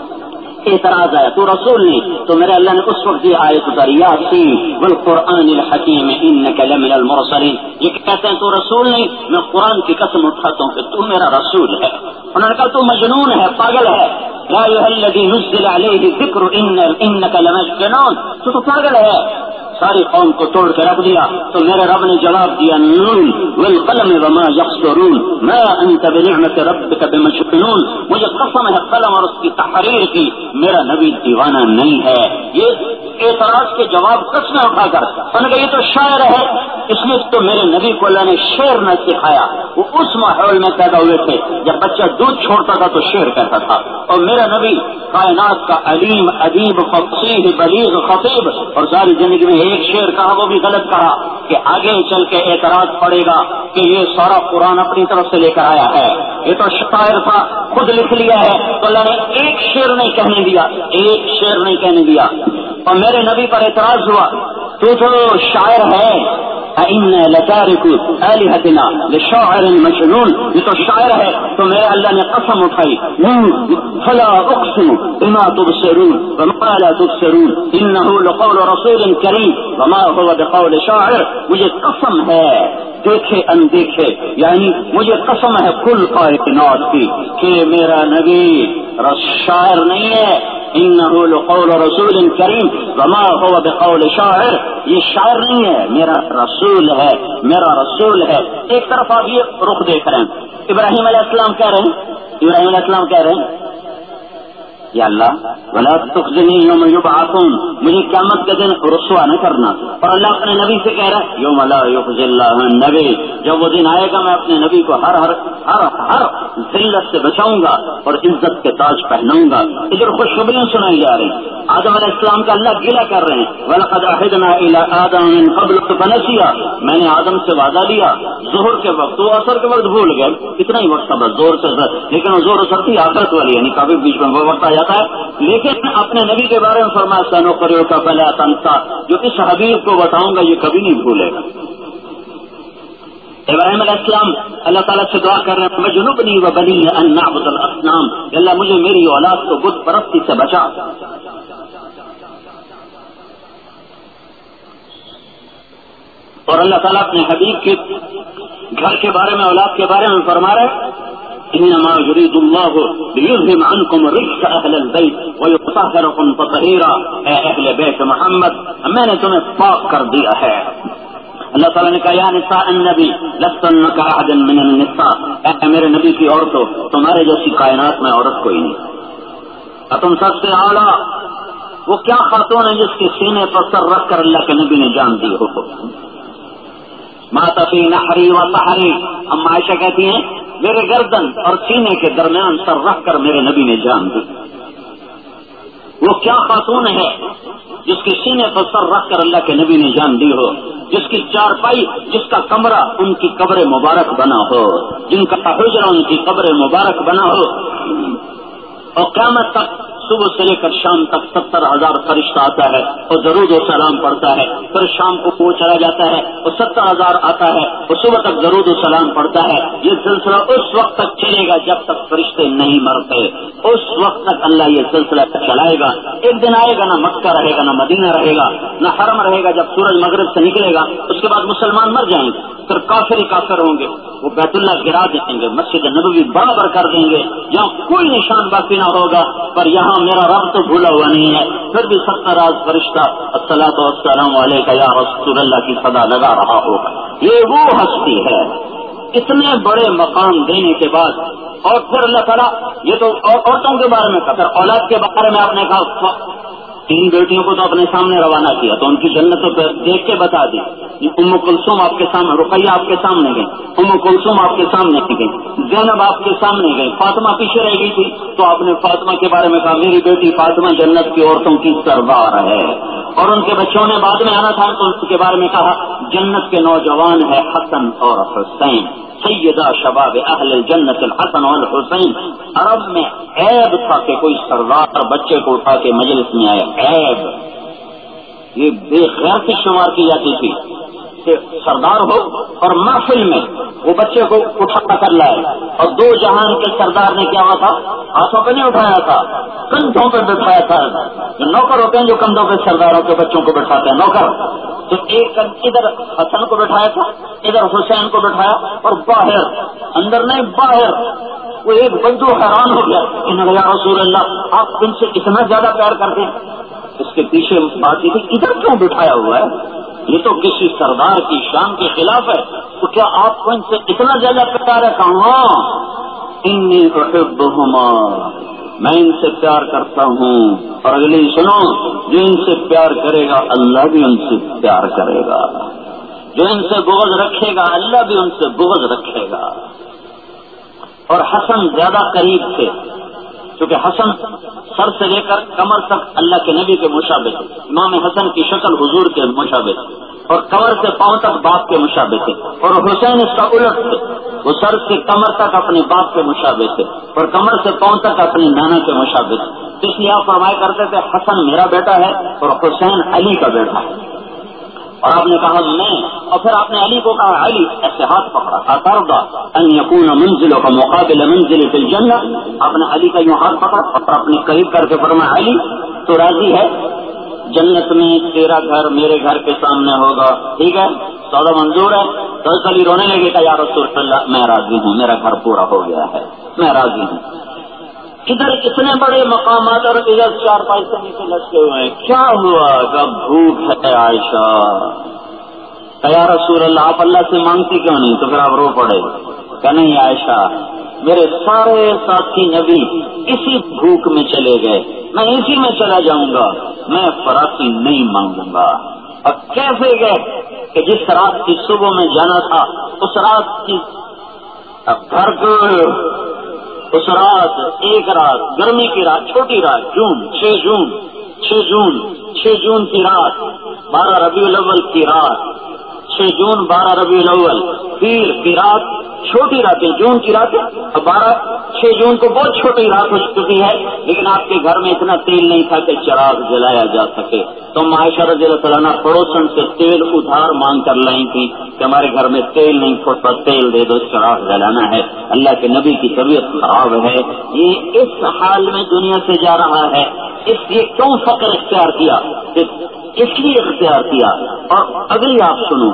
اعتراض آیا تو رسول نہیں، تو میرے اللہ نے اس وقت یہ آیت اتاری یاسین والقرآن الحکیم انک لمن المرسلین. یہ کہتے ہیں تو رسول نہیں، میں قرآن کی قسم اٹھاتا ہوں کہ تو میرا رسول ہے. انہوں نے کہا تو مجنون ہے، پاگل ہے. یا ایھا الذی نزل علیہ الذکر انک لمجنون، تو تو پاگل ہے. ساری قوم کو توڑ کے رکھ دیا. تو میرے رب نے جواب دیا نون والقلم وما یسطرون ما انت بنعمت ربک بمجنون. مجھے قسم ہے قلم اور اس کی تحریر کی، میرا نبی دیوانہ نہیں ہے. یہ اعتراض کے جواب قسم اٹھا کر انہوں نے کہا یہ تو شاعر ہے، اس لیے تو میرے نبی کو اللہ نے شعر نہ سکھایا. وہ اس ماحول میں پیدا ہوئے تھے جب بچہ دودھ چھوڑتا تھا تو شعر کہتا تھا. اور میرا نبی کائنات کا علیم ادیب فصیح بلیغ خطیب، اور ساری زندگی میں ایک شعر کہا وہ بھی غلط کہا کہ آگے چل کے اعتراض پڑے گا کہ یہ سارا قرآن اپنی طرف سے لے کر آیا ہے. یہ تو شاعر تھا، خود لکھ لیا ہے. تو اللہ نے ایک شعر نہیں کہنے دیا، ایک شعر نہیں کہنے دیا. اور میرے نبی پر اعتراض ہوا تو تو شاعر ہے. اِنَّا لَتَارِكُ آلِهَتِنَا لِشَاعِرٍ مَجْنُونٍ، یہ تو شاعر ہے. تو میرے اللہ نے قسم اٹھائی فَلَا أُقْسِمُ بِمَا تُبْصِرُونَ وَمَا لَا تُبْصِرُونَ إِنَّهُ لَقَوْلُ رَسُولٍ كَرِيمٍ وَمَا هُوَ بِقَوْلِ شَاعِرٍ. مجھے قسم ہے دیکھے اندیکھے، یعنی مجھے قسم ہے کل کائنات کی کہ میرا نبی شاعر نہیں ہے. انه لقول رسول کریم وما هو بقول شاعر، یہ شاعر نہیں ہے، میرا رسول ہے، میرا رسول ہے. ایک طرف آپ یہ رخ دیکھ رہے ہیں، ابراہیم علیہ السلام کہہ رہے ہیں، ابراہیم علیہ السلام کہہ رہے ہیں یا اللہ ولا تخزنی یوم یبعثون، مجھے قیامت کے دن رسوا نہ کرنا. اور اللہ اپنے نبی سے کہہ رہا ہے یوم لا یخزی اللہ النبی، جب وہ دن آئے گا میں اپنے نبی کو ہر ہر ہر ہر ذلت سے بچاؤں گا اور عزت کے تاج پہناؤں گا. ادھر خوشخبریاں سنائی جا رہی ہیں. آدم علیہ السلام کا اللہ گلہ کر رہے ہیں وَلَقَدْ عَهِدْنَا إِلَىٰ آدَمَ مِن قَبْلُ فَنَسِيَ، میں نے آدم سے وعدہ لیا ظہر کے وقت، وہ عصر کے وقت بھول گئے. اتنا ہی وقت تھا بس زور سے زر. لیکن وہ زور اثر تھی آخرت والی، یعنی کبھی بیچ میں وہ وقت آ جاتا ہے. لیکن اپنے نبی کے بارے میں فرمایا سَنُقْرِئُكَ فَلَا تَنسَىٰ، جو اس حبیب کو بتاؤں گا یہ کبھی نہیں بھولے گا. ابراہیم علیہ السلام اللہ تعالیٰ سے دعا کر رہے ہیں وَجْنُبْنِي وَبَنِيَّ أَن نَّعْبُدَ الْأَصْنَامَ، اللہ مجھے میری اولاد کو بت پرستی سے بچا. اور اللہ تعالیٰ اپنے حبیب کے گھر کے بارے میں اولاد کے بارے میں فرما رہے انما یرید اللہ لیذہب عنکم الرجس اہل البیت ویطہرکم تطہیرا، اے اہل بیت محمد میں نے تمہیں پاک کر دیا ہے. اللہ تعالیٰ نے کہا یا نساء النبی لستن کاحد من النساء، اے میرے نبی کی عورتوں تمہارے جیسی کائنات میں عورت کوئی نہیں. تم سب سے اعلیٰ وہ کیا خاتون ہے جس کے سینے پر سر رکھ کر اللہ کے نبی نے جان دی ہو. مات فی نحری و سحری، ہم عائشہ کہتی ہیں میرے گردن اور سینے کے درمیان سر رکھ کر میرے نبی نے جان دی. وہ کیا خاتون ہے جس کے سینے پر سر رکھ کر اللہ کے نبی نے جان دی ہو، جس کی چارپائی جس کا کمرہ ان کی قبر مبارک بنا ہو، جن کا حجرہ ان کی قبر مبارک بنا ہو. اور قیامت تک صبح سے لے کر شام تک ستر ہزار فرشتہ آتا ہے اور درود و سلام پڑھتا ہے، پھر شام کو وہ چلا جاتا ہے اور ستر ہزار آتا ہے اور صبح تک درود و سلام پڑھتا ہے۔ یہ سلسلہ اس وقت تک چلے گا جب تک فرشتے نہیں مرتے، اس وقت تک اللہ یہ سلسلہ چلائے گا۔ ایک دن آئے گا نہ مکہ رہے گا نہ مدینہ رہے گا نہ حرم رہے گا، جب سورج مغرب سے نکلے گا اس کے بعد مسلمان مر جائیں گے، پھر کافر ہی کافر ہوں گے، وہ بیت اللہ گرا دیں گے، مسجد نبوی برابر کر دیں گے، یہاں کوئی نشان باقی نہ ہوگا، پر یہاں میرا رب تو بھولا ہوا نہیں ہے، پھر بھی ستر آج فرشتہ الصلاۃ والسلام علیک یا رسول اللہ کی صدا لگا رہا ہوگا۔ یہ وہ ہستی ہے اتنے بڑے مقام دینے کے بعد۔ اور پھر اللہ تعالیٰ یہ تو عورتوں کے بارے میں کہا، پھر اولاد کے بارے میں آپ نے کہا تین بیٹیوں کو تو اپنے سامنے روانہ کیا تو ان کی جنت تو دیکھ کے بتا دی۔ ام کلثوم آپ کے سامنے، رقیہ آپ کے سامنے گئی، ام کلثوم آپ کے سامنے گئی، زینب آپ کے سامنے گئی، فاطمہ پیچھے رہ گئی تھی تو آپ نے فاطمہ کے بارے میں کہا میری بیٹی فاطمہ جنت کی عورتوں کی سردار ہے۔ اور ان کے بچوں نے بعد میں آنا تھا تو ان کے بارے میں کہا جنت کے نوجوان ہے حسن اور حسین، سیدہ شباب اہل الجنت الحسن والحسین۔ عرب میں عیب تھا کہ کوئی سردار بچے کو اٹھا کے مجلس میں آئے، عیب، یہ بے غیرتی شمار کی جاتی تھی کہ سردار ہو اور محفل میں وہ بچے کو اٹھا کر لائے۔ اور دو جہان کے سردار نے کیا ہوا تھا، ہاتھوں پہ نہیں اٹھایا تھا، کندھوں پہ بٹھایا تھا۔ جو نوکر ہوتے ہیں جو کندھوں پہ سرداروں کے بچوں کو بٹھاتے ہیں نوکر، تو ایک ادھر حسن کو بٹھایا تھا ادھر حسین کو بٹھایا، اور باہر اندر نہیں باہر وہ ایک بندو حیران ہو گیا کہ یا رسول اللہ آپ ان سے اتنا زیادہ پیار کرتے ہیں۔ اس کے پیچھے بات یہ تھی ادھر کیوں بٹھایا ہوا ہے، یہ تو کسی سردار کی شان کے خلاف ہے، تو کیا آپ کو ان سے اتنا زیادہ پیار ہے؟ کہاں انی احبہما، میں ان سے پیار کرتا ہوں۔ اور اگلی سنو، جو ان سے پیار کرے گا اللہ بھی ان سے پیار کرے گا، جو ان سے بغض رکھے گا اللہ بھی ان سے بغض رکھے گا۔ اور حسن زیادہ قریب تھے کیونکہ حسن سر سے لے کر کمر تک اللہ کے نبی کے مشابہ تھے، امام حسن کی شکل حضور کے مشابہ تھی، اور کمر سے پاؤں تک باپ کے مشابہ تھے، اور حسین اس کا الٹ تھے، وہ سر سے کمر تک اپنے باپ کے مشابہ تھے اور کمر سے پاؤں تک اپنی نانا کے مشابہ تھے۔ اس لیے آپ فرمایا کرتے تھے حسن میرا بیٹا ہے اور حسین علی کا بیٹا ہے۔ اور آپ نے کہا میں، اور پھر آپ نے علی کو کہا علی، ایسے ہاتھ پکڑا، اترضى ان يكون منزلك مقابل منزل في الجنہ، آپ نے علی کا یوں ہاتھ پکڑا اور اپنے قریب کر کے فرمایا علی تو راضی ہے جنت میں تیرا گھر میرے گھر کے سامنے ہوگا، ٹھیک ہے سودا منظور ہے؟ تو علی رونے لگے کہ یا رسول اللہ میں راضی ہوں، میرا گھر پورا ہو گیا ہے، میں راضی ہوں۔ ادھر اتنے بڑے مقامات اور ادھر چار پانچ سے نیچے لٹکے ہوئے ہیں، کیا ہوا؟ جب بھوک ہے عائشہ، یا رسول اللہ آپ اللہ سے مانگتی کیوں نہیں؟ تو پھر آپ رو پڑے کہ نہیں عائشہ میرے سارے ساتھی نبی اسی بھوک میں چلے گئے، میں اسی میں چلا جاؤں گا، میں فراخی نہیں مانگوں گا۔ اور کیسے گئے کہ جس رات کی صبح میں جانا تھا اس رات کی گھر کو اس رات ایک رات گرمی کی رات، چھوٹی رات، جون چھ جون چھ جون چھ جون کی رات، بارہ ربیع الاول کی رات، چھ جون بارہ ربیع الاول، پیر کی رات، چھوٹی رات ہے جون کی رات ہے، بارہ چھ جون کو بہت چھوٹی رات ہو چکی ہے، لیکن آپ کے گھر میں اتنا تیل نہیں تھا کہ چراغ جلایا جا سکے، تو عائشہ رضی اللہ عنہا پڑوسن سے تیل ادھار مانگ کر لائی تھی کہ ہمارے گھر میں تیل نہیں پھوٹتا، تیل دے دو چراغ جلانا ہے، اللہ کے نبی کی طبیعت خراب ہے، یہ اس حال میں دنیا سے جا رہا ہے، اس لیے کیوں فقر اختیار کیا؟ اس لیے اختیار کیا۔ اور اگلی آپ سنو،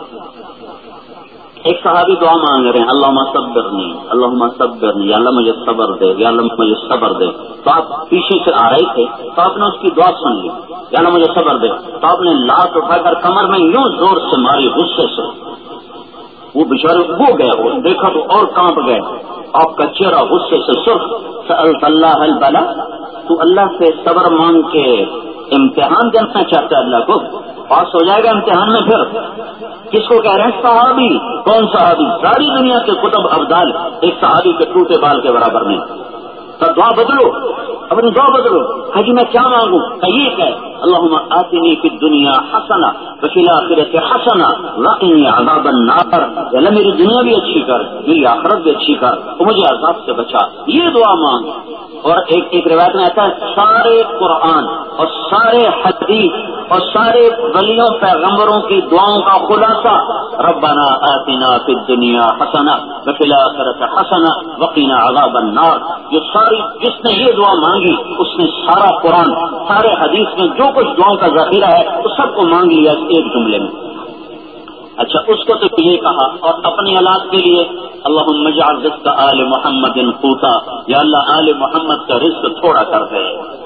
ایک صحابی دعا مانگ رہے ہیں اللہم صبرنی اللہم صبرنی، یا اللہ مجھے صبر دے، یا اللہ مجھے صبر دے، تو آپ پیچھے سے آ رہے تھے تو آپ نے اس کی دعا سن لی، یا اللہ مجھے صبر دے، تو آپ نے لات اٹھا کر کمر میں یوں زور سے ماری غصے سے، وہ بیچارے ہو گئے، وہ دیکھا تو اور کانپ گئے، آپ کا چہرہ غصے سے سرخ۔ سألت اللہ البلا، تو اللہ سے صبر مانگ کے امتحان دینا چاہتا ہے، اللہ کو پاس ہو جائے گا امتحان میں۔ پھر کس کو کہہ رہے ہیں؟ صحابی۔ کون صحابی؟ ساری دنیا کے کتب ابدال ایک صحابی کے ٹوٹے بال کے برابر نہیں۔ تو دعا بدلو، اپنی دعا بدلو، حجی میں کیا مانگوں؟ یہ ہے اللہم آتنی فی الدنیا حسنہ وفی الآخرۃ حسنہ وقنی عذاب النار، اللہ میری دنیا بھی اچھی کر، میری آخرت بھی اچھی کر، اور مجھے عذاب سے بچا، یہ دعا مانگ۔ اور ایک ایک روایت میں آتا ہے سارے قرآن اور سارے حدیث اور سارے ولیوں پیغمبروں کی دعاؤں کا خلاصہ ربنا آتنا فی الدنیا حسنہ وفی الآخرۃ حسنہ وقنا عذاب النار. یہ ساری جس نے یہ دعا مانگی اس نے سارا قرآن سارے حدیث میں جو کچھ دعاؤں کا ذخیرہ ہے اس سب کو مانگ لیا ایک جملے میں. اچھا اس کو تو یہ کہا اور اپنی اولاد کے لیے اللہم اجعل رزق آل محمد قوتا، یا اللہ آل محمد کا رزق تھوڑا کر دے.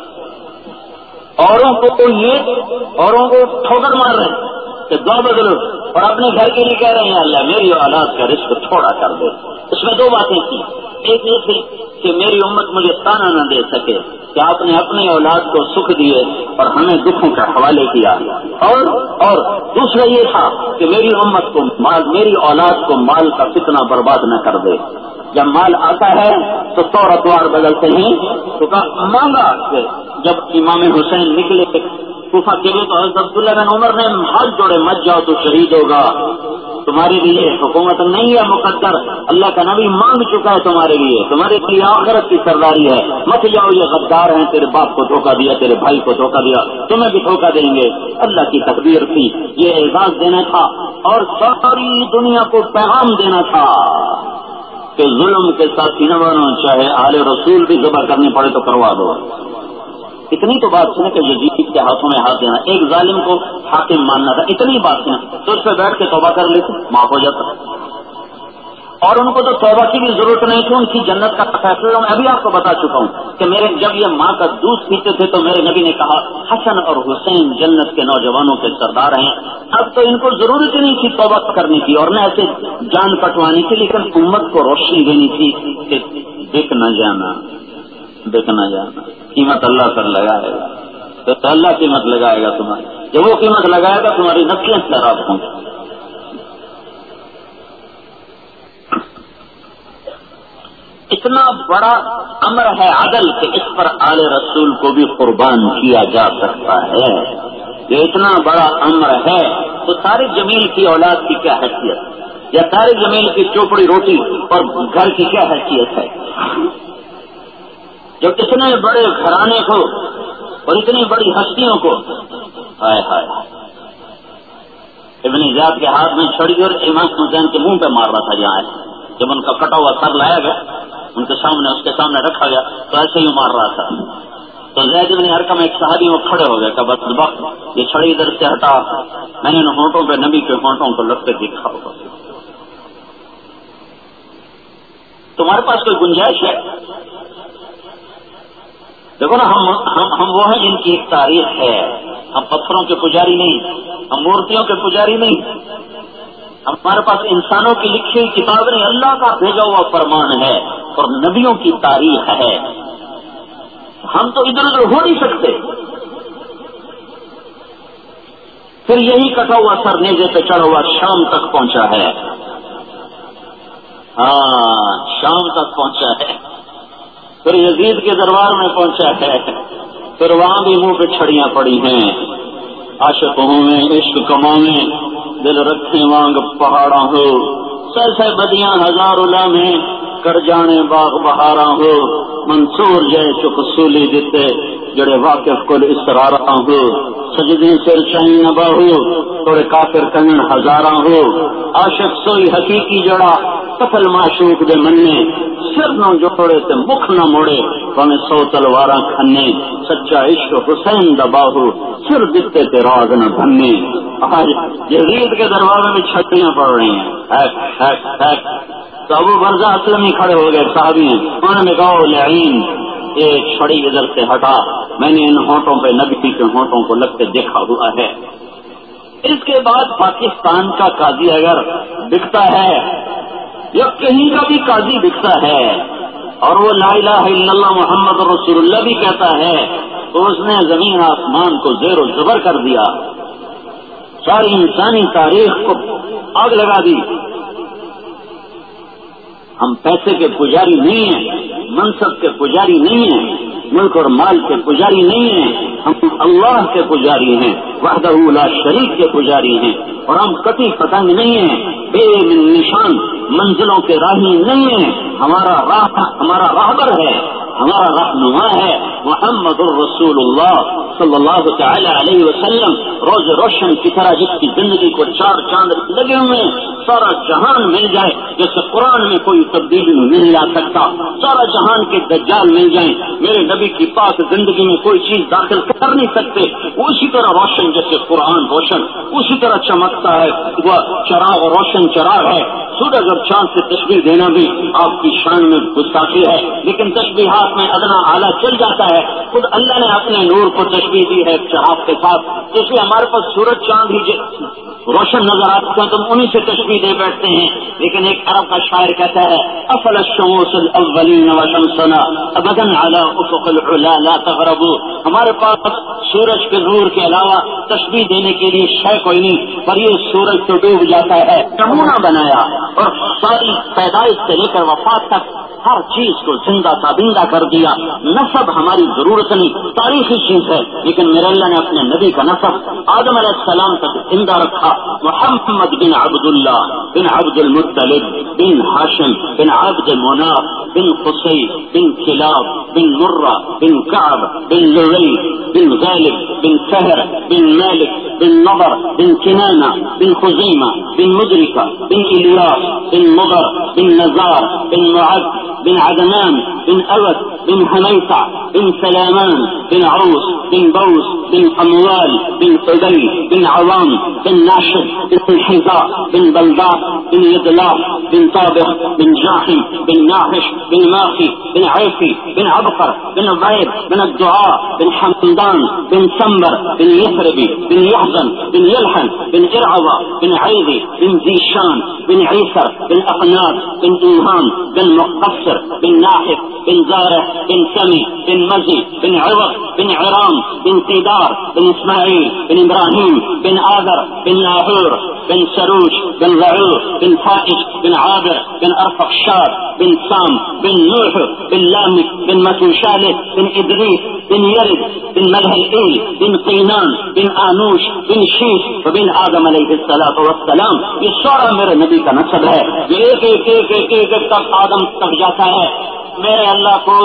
اوروں کو تو یہ اوروں کو ٹھوکر مار رہے ہیں کہ دعا بدلو، اور اپنے گھر کے لیے کہہ رہے ہیں اللہ میری اولاد کا رزق تھوڑا کر دے. اس میں دو باتیں تھیں. ایک یہ تھی کہ میری امت مجھے تانا نہ دے سکے کہ آپ نے اپنی اولاد کو سکھ دیے اور ہمیں دکھوں کا حوالے کیا، اور اور دوسرا یہ تھا کہ میری امت کو مال میری اولاد کو مال کا فتنہ برباد نہ کر دے. جب مال آتا ہے تو طور اتوار بدلتے ہیں. تو کہا مانگا کہ جب امام حسین نکلے کوفہ کے لیے تو حضرت عبداللہ بن عمر نے ہاتھ جوڑے مت جاؤ تو شہید ہوگا، تمہارے لیے حکومت نہیں ہے مقدر، اللہ کا نبی مانگ چکا ہے تمہارے لیے، تمہارے لیے آخرت کی سرداری ہے، مت جاؤ یہ غدار ہیں، تیرے باپ کو دھوکہ دیا، تیرے بھائی کو دھوکہ دیا، تمہیں بھی دھوکہ دیں گے. اللہ کی تقدیر تھی، یہ اعزاز دینا تھا اور ساری دنیا کو پیغام دینا تھا کہ ظلم کے ساتھ نہ بنو، چاہے آل رسول بھی ذبح کرنی پڑے تو کروا دو. اتنی تو بات سنے کہ یزید کے ہاتھوں میں ہاتھ دینا، ایک ظالم کو حاکم ماننا تھا، اتنی بات سنا تو اس پہ بیٹھ کے توبہ کر لیتے معاف ہو جاتا. اور ان کو تو توبہ کی بھی ضرورت نہیں تھی، ان کی جنت کا فیصلہ میں ابھی آپ کو بتا چکا ہوں کہ میرے جب یہ ماں کا دودھ پیتے تھے تو میرے نبی نے کہا حسن اور حسین جنت کے نوجوانوں کے سردار ہیں. اب تو ان کو ضرورت نہیں تھی توبہ کرنے کی اور نہ ایسے جان کٹوانے کی، لیکن امت کو روشنی دینی تھی کہ دیکھ نہ جانا دیکھ نہ جانا قیمت اللہ پر لگائے گا، تو اللہ قیمت لگائے گا تمہاری، جب وہ قیمت لگائے گا تمہاری نسلیں خراب ہوں گی. اتنا بڑا امر ہے عدل کہ اس پر آل رسول کو بھی قربان کیا جا سکتا ہے. یہ اتنا بڑا امر ہے تو طارق جمیل کی اولاد کی کیا حیثیت، یا طارق جمیل کی چوپڑی روٹی اور گھر کی کیا حیثیت ہے. جو اتنے بڑے گھرانے کو اور اتنی بڑی ہستیوں کو ہائے ہائے ابن زیاد کے ہاتھ میں چھڑی اور امام حسین کے منہ پہ مار رہا تھا. جہاں جب ان کا کٹا ہوا سر لایا گیا ان کے سامنے اس کے سامنے رکھا گیا تو ایسے ہی مار رہا تھا. تو زید بن ارقم ایک صحابی وہ کھڑے ہو گئے کہ بس وقت یہ چھڑی ادھر سے ہٹا، میں نے ان ہونٹوں پہ نبی کے ہونٹوں کو لگتے دیکھا ہوگا. تمہارے پاس کوئی گنجائش ہے؟ دیکھو نا ہم ہم ہم وہ ہیں جن کی ایک تاریخ ہے. ہم پتھروں کے پجاری نہیں، ہم مورتیوں کے پجاری نہیں، ہمارے پاس انسانوں کی لکھی ہوئی کتاب نہیں، اللہ کا بھیجا ہوا فرمان ہے اور نبیوں کی تاریخ ہے. ہم تو ادھر ادھر ہو نہیں سکتے. پھر یہی کٹا ہوا سر نیزے پہ چڑھا ہوا شام تک پہنچا ہے. ہاں شام تک پہنچا ہے، پھر یزید کے دربار میں پہنچا ہے، پھر وہاں بھی منہ پہ چھڑیاں پڑی ہیں. عاشق ہوں میں عشق کمانے دل رکھے وانگ پہاڑا ہو، سہ سہ بدیاں ہزار لمحے کر جانے باغ بہارا ہو، منصور جے چک سولی دیتے جڑے واقف کل اسرارا ہو، سجدے سر چاہیے نبا ہو تھوڑے کافر کنن ہزاراں ہو، عاشق سوئی حقیقی جڑا قتل معشوق دے مننے، سر نہ جوڑے تے مکھ نہ موڑے ہمیں سو تلواراں کھنے، سچا عشق حسین دباہو سر دتے تے راز نہ بھنے. آج یزید کے دروازے میں چھٹیاں پڑ رہی ہیں. ہیک ہیک ہیک تو ابو برزہ اسلمی کھڑے ہو گئے صحابی ہیں، انہوں نے کہا لعین ایک چھڑی ادھر سے ہٹا، میں نے ان ہونٹوں پہ نبی کے ہونٹوں کو لگتے دیکھا ہوا ہے. اس کے بعد پاکستان کا قاضی اگر بکتا ہے یا کہیں کا بھی قاضی بکتا ہے اور وہ لا الہ الا اللہ محمد رسول اللہ بھی کہتا ہے تو اس نے زمین آسمان کو زیر و زبر کر دیا، ساری انسانی تاریخ کو آگ لگا دی. ہم پیسے کے پجاری نہیں ہیں، منصب کے پجاری نہیں ہیں، ملک اور مال کے پجاری نہیں ہیں، ہم اللہ کے پجاری ہیں، وحدہ لا شریک کے پجاری ہیں. اور ہم کتی پتنگ نہیں ہیں، بے نشان منزلوں کے راہی نہیں ہیں. ہمارا راہ ہمارا راہبر ہے ہمارا رہنما ہے محمد الرسول اللہ صلی اللہ تعالی علیہ وسلم، روز روشن کی طرح جس کی زندگی کو چار چاند لگے ہوئے ہیں، سارا جہان مل جائے جیسے قرآن میں کوئی تبدیلی نہیں لا سکتا، سارا جہان کے دجال مل جائیں، میرے نبی کی پاک زندگی میں کوئی چیز داخل کر نہیں سکتے، اسی طرح روشن جیسے قرآن روشن اسی طرح چمکتا ہے، وہ چراغ روشن چراغ ہے۔ سورج اور چاند سے تشبیہ دینا بھی آپ کی شان میں گستاخی ہے، لیکن تشبیہات میں ادنا اعلیٰ چل جاتا ہے، خود اللہ نے اپنے نور کو تشبیہ دی ہے چراغ کے ساتھ، اس لیے ہمارے پاس سورج چاند ہی روشن نظر آتے ہیں تو ہم انہیں سے تشبیہ دے بیٹھتے ہیں۔ لیکن ایک عرب کا شاعر کہتا ہے افل الشموس الاولین وشمسنا ابدا على افق العلا لا تغربوا، ہمارے پاس سورج کے نور کے علاوہ تشبیہ دینے کے لیے شے کوئی نہیں، پر یہ سورج تو ڈوب جاتا ہے، نمونہ بنایا اور ساری پیدائش سے لے کر وفات تک ہر چیز کو زندہ تابندہ کر دیا۔ نسب ہماری ضرورت نہیں، تاریخی چیز ہے، لیکن میرے اللہ نے اپنے نبی کا نسب آدم علیہ السلام تک زندہ رکھا۔ محمد بن عبد اللہ بن عبد المطلب بن ہاشم بن عبد مناف بن قصی بن کلاب بن مرہ بن کعب بن لؤی بن غالب بن فہر بن مالک بن نضر بن کنانہ بن خزیمہ بن مدرکہ بن الیاس بن مضر بن نزار بن معد بن عدنان بن أوس بن حنيفة بن سلامان بن عروس بن بوس بن أموال بن حدي بن عوام بن ناشد بن حذاء بن بلداء بن يدلاف بن طابخ بن جاحم بن ناحش بن ماخي بن عيفي بن عبقر بن ضيب بن الدعاء بن حمدان بن سنبر بن يثربي بن يحزن بن يلحن بن إرعوى بن عيذي بن زيشان بن عيسر بن أقناط بن إلهام بن مقصر بن ناحف بن زارع بن سمي بن مزي بن عوض بن عرام بن تيدار بن إسماعيل بن إبراهيم بن آذر بن ناهور بن سروش بن رعور بن فائش بن عابر بن أرفخشاد بن سام بن نوح بن لامك بن متوشالة بن إدريس بن يرد بن ملهئيل بن قينان بن آنوش بن شيش وبن آدم علیہ الصلاۃ والسلام۔ یہ سارا میرے نبی کا نسب ہے، ایک ایک ایک ایک ایک ایک تک آدم تک جاتا ہے۔ میرے اللہ کو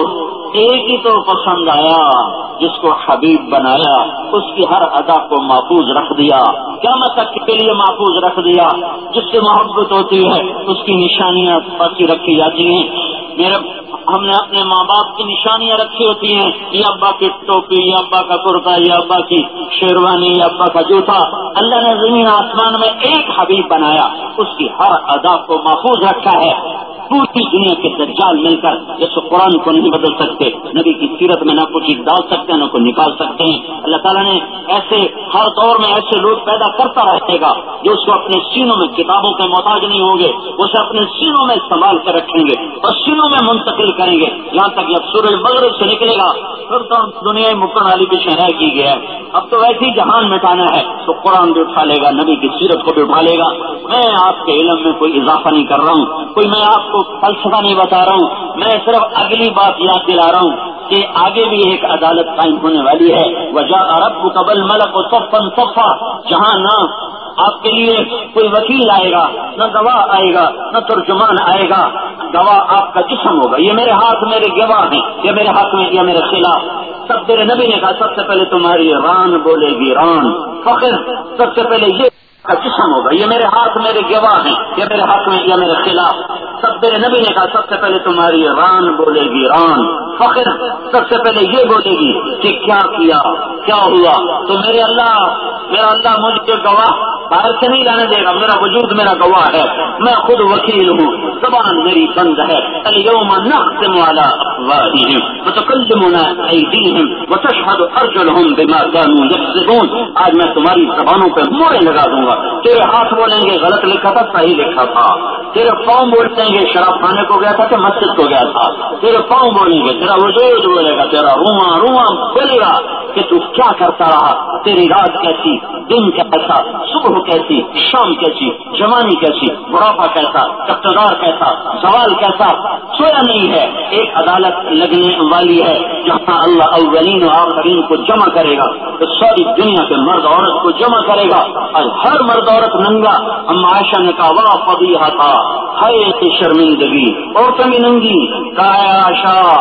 ایک ہی تو پسند آیا جس کو حبیب بنایا، اس کی ہر ادا کو محفوظ رکھ دیا، قیامت تک کے لیے محفوظ رکھ دیا۔ جس سے محبت ہوتی ہے اس کی نشانیاں باقی رکھی جاتی ہیں۔ میرے ہم نے اپنے ماں باپ کی نشانیاں رکھی ہوتی ہیں، یہ ابا کی ٹوپی، یہ ابا کا کرتا، یہ ابا کی شیروانی، یہ ابا کا جوتا۔ اللہ نے زمین آسمان میں ایک حبیب بنایا، اس کی ہر ادا کو محفوظ رکھا ہے۔ پوری دنیا کے دجال مل کر جیسے قرآن کو نہیں بدل سکتے، نبی کی سیرت میں نہ کچھ ڈال سکتے ہیں نہ کوئی نکال سکتے ہیں۔ اللہ تعالیٰ نے ایسے ہر دور میں ایسے لوگ پیدا کرتا رہے گا جو اس کو اپنے سینوں میں کتابوں کے محتاج نہیں ہوں گے، اسے اپنے سینوں میں سنبھال کر رکھیں گے اور سینوں میں منتقل کریں گے، یہاں تک جب سورج مغرب سے نکلے گا پھر تو دنیا مکن والی بھی شہر کی گیا ہے، اب تو ویسے ہی جہان مٹانا ہے تو قرآن بھی اٹھا لے گا، نبی کی سیرت کو بھی اٹھا لے گا۔ میں آپ کے علم میں کوئی اضافہ نہیں کر رہا ہوں، کوئی میں آپ کو فلسفہ نہیں بتا رہا ہوں، میں صرف اگلی بات یاد دلا رہا ہوں کہ آگے بھی ایک عدالت قائم ہونے والی ہے۔ وجاء ربک والملک صفا صفا، جہاں نہ آپ کے لیے کوئی وکیل آئے گا، نہ گواہ آئے گا، نہ ترجمان آئے گا، گواہ آپ کا جسم ہوگا۔ یہ میرے ہاتھ میرے گواہ ہیں، یہ میرے ہاتھ میں یا میرے خلاف۔ سب تیرے نبی نے کہا سب سے پہلے تمہاری ران بولے گی، ران فخر، سب سے پہلے یہ کا جسم ہوگا، یہ میرے ہاتھ میرے گواہ ہیں، یہ میرے ہاتھ میں یا میرے خلاف۔ سب میرے نبی نے کہا سب سے پہلے تمہاری ران بولے گی، ران فخر، سب سے پہلے یہ بولے گی کہ کیا کیا کیا ہوا۔ تو میرے اللہ میرا اللہ مجھے گواہ باہر سے نہیں لانے دے گا، میرا وجود میرا گواہ ہے، میں خود وکیل ہوں، زبان میری بند ہے۔ الیوم نختم علی افواہہم وتکلمنا ایدیہم وتشہد ارجلہم بما کانوا یکسبون۔ آج میں تمہاری زبانوں پہ مورے لگا دوں گا، تیرے ہاتھ بولیں گے غلط لکھا تھا صحیح لکھا تھا، تیرے پاؤں بولیں گے شراب کھانے کو گیا تھا کہ مسجد کو گیا تھا، تیرے پاؤں بولیں گے، تیرا وجود بولے گا، تیرا رواں رواں بولے گا کہ تو کیا کرتا رہا، تیری رات کیسی، دن کیسا، صبح کیسی، شام کیسی، جوانی کیسی، بڑھاپا کیسا، اقتدار کیسا، سوال کیسا، سویا نہیں ہے۔ ایک عدالت لگنے والی ہے جہاں اللہ اولین و آخرین کو جمع کرے گا، تو ساری دنیا کے مرد عورت کو جمع کرے گا اور ہر مرد عورت ننگا۔ اما عائشہ نے کہا واہ فضیحہ تھا، ہائے شرمندگی، عورتیں بھی ننگی۔ کہا عائشہ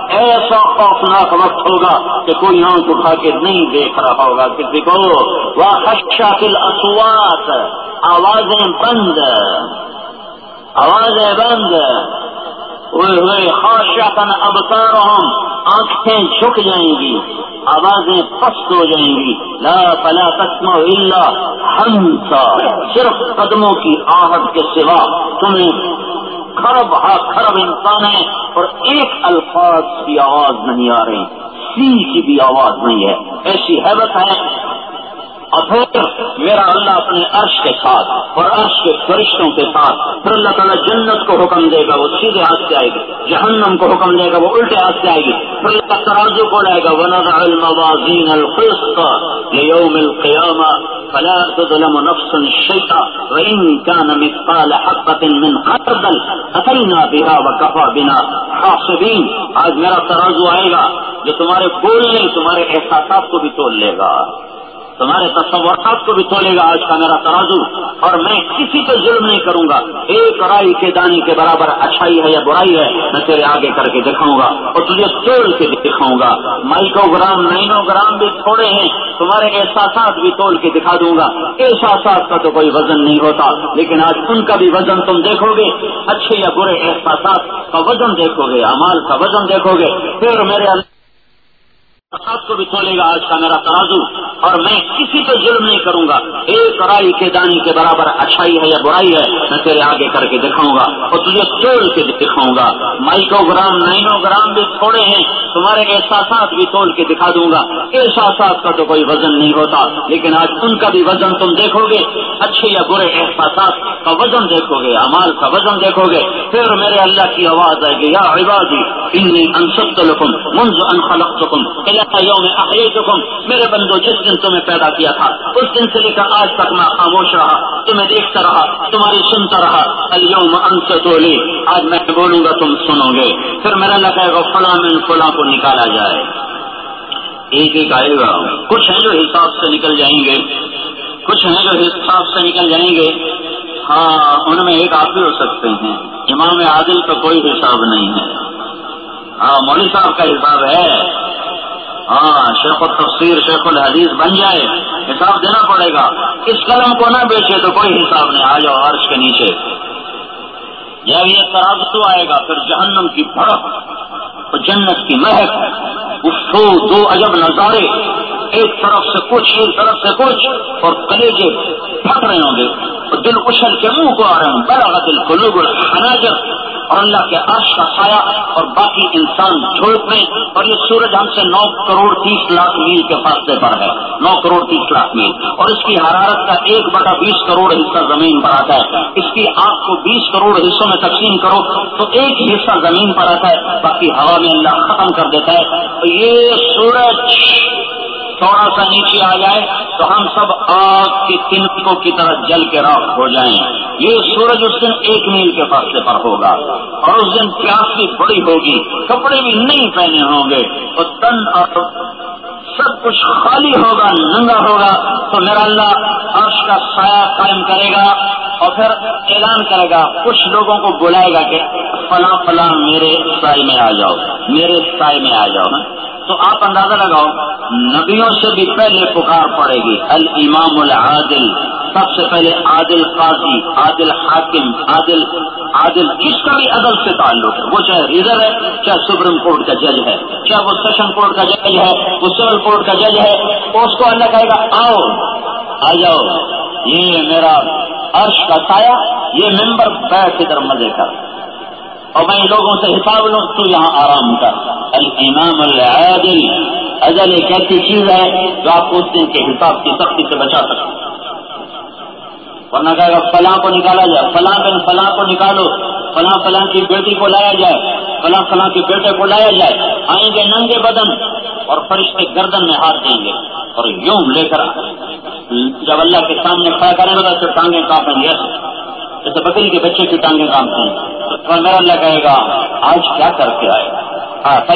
ایسا خوفناک وقت ہوگا کہ کوئی آنکھ اٹھا کے نہیں دیکھ رہا ہوگا کسی کو. وخشعت الاصوات، آوازیں بند، آوازیں بند. خاشعۃ ابصارہم، آنکھیں جھک جائیں گی، آوازیں پست ہو جائیں گی. لا فلا تسمع الا حمسا، صرف قدموں کی آہٹ کے سوا تمہیں کھرب ہا کھرب انسان ہے اور ایک الفاظ کی آواز نہیں آ رہی، سی کی بھی آواز نہیں ہے. ایسی حیبت ہے. اور پھر میرا اللہ اپنے عرش کے ساتھ اور عرش کے فرشتوں کے ساتھ، پھر اللہ تعالیٰ جنت کو حکم دے گا وہ سیدھے ہاتھ سے آئے گی، جہنم کو حکم دے گا وہ الٹے ہاتھ سے آئے گی. پھر اللہ ترازو کو لائے گا وَنَضَعُ الْمَوَازِينَ الْقِسْطَ لِيَوْمِ الْقِيَامَةِ فَلَا تُظْلَمُ نَفْسٌ شَيْئًا وَإِن كَانَ مِثْقَالَ حَبَّةٍ مِّنْ خَرْدَلٍ أَتَيْنَا بِهَا وَكَفَىٰ بِنَا حَاسِبِينَ. آج میرا ترازو آئے گا جو تمہارے بولنے، تمہارے احساسات کو بھی تول لے گا، تمہارے تصورات کو بھی تولے گا آج کا میرا ترازو. اور میں کسی پہ ظلم نہیں کروں گا. ایک رائی کے دانے کے برابر اچھائی ہے یا برائی ہے میں تیرے آگے کر کے دکھاؤں گا اور تجھے تول کے دکھاؤں گا. مائکرو گرام نائنو گرام بھی تھوڑے ہیں، تمہارے احساسات بھی تول کے دکھا دوں گا. احساسات کا تو کوئی وزن نہیں ہوتا، لیکن آج ان کا بھی وزن تم دیکھو گے. اچھے یا برے احساسات کا وزن دیکھو گے، اعمال کا وزن دیکھو گے. پھر میرے اللہ کو بھی تولے گا آج کا میرا ترازو. اور میں کسی پہ ظلم نہیں کروں گا. ایک رائی کے دانے کے برابر اچھائی ہے یا برائی ہے میں تیرے آگے کر کے دکھاؤں گا اور تجھے تول کے دکھاؤں گا. مائکرو گرام نائنو گرام بھی تھوڑے ہیں، تمہارے احساسات بھی تول کے دکھا دوں گا. احساسات کا تو کوئی وزن نہیں ہوتا، لیکن آج ان کا بھی وزن تم دیکھو گے. اچھے یا برے احساسات کا وزن دیکھو گے، اعمال کا وزن دیکھو گے. پھر میرے اللہ کی آواز آئے گی یا عبادی انی انشأت لکم منذ ان خلقتکم یوم احییتکم. میرے بندو جس دن تمہیں پیدا کیا تھا اس دن سے لے کر آج تک میں خاموش رہا، تمہیں دیکھتا رہا، تمہاری سنتا رہا. الیوم انصتوا لی، آج میں بولوں گا تم سنو گے. پھر میرا اللہ کہے گا فلاں من فلاں کو نکالا جائے. ایک ایک آئے گا. کچھ ہیں جو حساب سے نکل جائیں گے، کچھ ہیں جو حساب سے نکل جائیں گے. ہاں ان میں ایک آپ بھی ہو سکتے ہیں. امام عادل کا کوئی حساب نہیں ہے. ہاں مولوی صاحب کا حساب ہے. ہاں شیخ التفسیر شیخ الحدیث بن جائے، حساب دینا پڑے گا. اس قلم کو نہ بیچے تو کوئی حساب نہیں. آ جاؤ عرش کے نیچے. جب یہ ترازو آئے گا پھر جہنم کی بھڑک اور جنت کی مہک، اس کو دو عجب نظارے، ایک طرف سے کچھ ایک طرف سے کچھ، اور کلیجے پھٹ رہے ہوں گے اور دل اچھل کے منہ کو آ رہے ہوں. بلغت القلوب الحناجر. اور اللہ کے عرش کا سایہ اور باقی انسان جھوٹ میں. اور یہ سورج ہم سے نو کروڑ تیس لاکھ میل کے فاصلے پر ہے، نو کروڑ تیس لاکھ میل. اور اس کی حرارت کا ایک بٹا بیس کروڑ حصہ زمین پر آتا ہے. اس کی آگ کو بیس کروڑ حصوں میں تقسیم کرو تو ایک حصہ زمین پر آتا ہے، باقی ہوا میں اللہ ختم کر دیتا ہے. یہ سورج تھوڑا سا نیچے آ جائے تو ہم سب آگ کے تنکوں کی طرح جل کے راکھ ہو جائیں. یہ سورج اس دن ایک میل کے فاصلے پر ہوگا اور اس دن پیاس بھی بڑی ہوگی، کپڑے بھی نہیں پہنے ہوں گے اور تن اور سب کچھ خالی ہوگا، ننگا ہوگا. تو میرا اللہ عرش کا سایہ قائم کرے گا اور پھر اعلان کرے گا، کچھ لوگوں کو بلائے گا کہ فلاں فلاں میرے سائے میں آ جاؤ، میرے سائے میں آ جاؤ. تو آپ اندازہ لگاؤ نبیوں سے بھی پہلے پکار پڑے گی الامام العادل. سب سے پہلے عادل قاضی، عادل حاکم، عادل عادل جس کا بھی عدل سے تعلق ہے، وہ چاہے ریزر ہے، چاہے سپریم کورٹ کا جج ہے، چاہے وہ سیشن کورٹ کا جج ہے، وہ سول کورٹ کا جج ہے. تو اس کو اللہ کہے گا آؤ آ جاؤ، یہ میرا عرش کا سایہ، یہ ممبر بیٹھ ادھر مزے کر اور میں لوگوں سے حساب لوں، تو یہاں آرام کر. الامام العادل. عدل ایک ایسی چیز ہے جو آپ کو اس دن کے حساب کی سختی سے بچا سکتے. ورنہ کہے گا فلاں کو نکالا جائے، فلاں بن فلاں کو نکالو، فلاں فلاں کی بیٹی کو لایا جائے، فلاں فلاں کے بیٹے کو لایا جائے. آئیں گے ننگے بدن اور فرشتے گردن میں ہاتھ دیں گے اور یوں لے کر جب اللہ کے سامنے کھڑا کریں گے تو ٹانگیں کانپیں گے جیسے بکری کے بچے کی ٹانگیں کانپتے ہیں. تو میرا اللہ کہے گا آج کیا کر کے آئے؟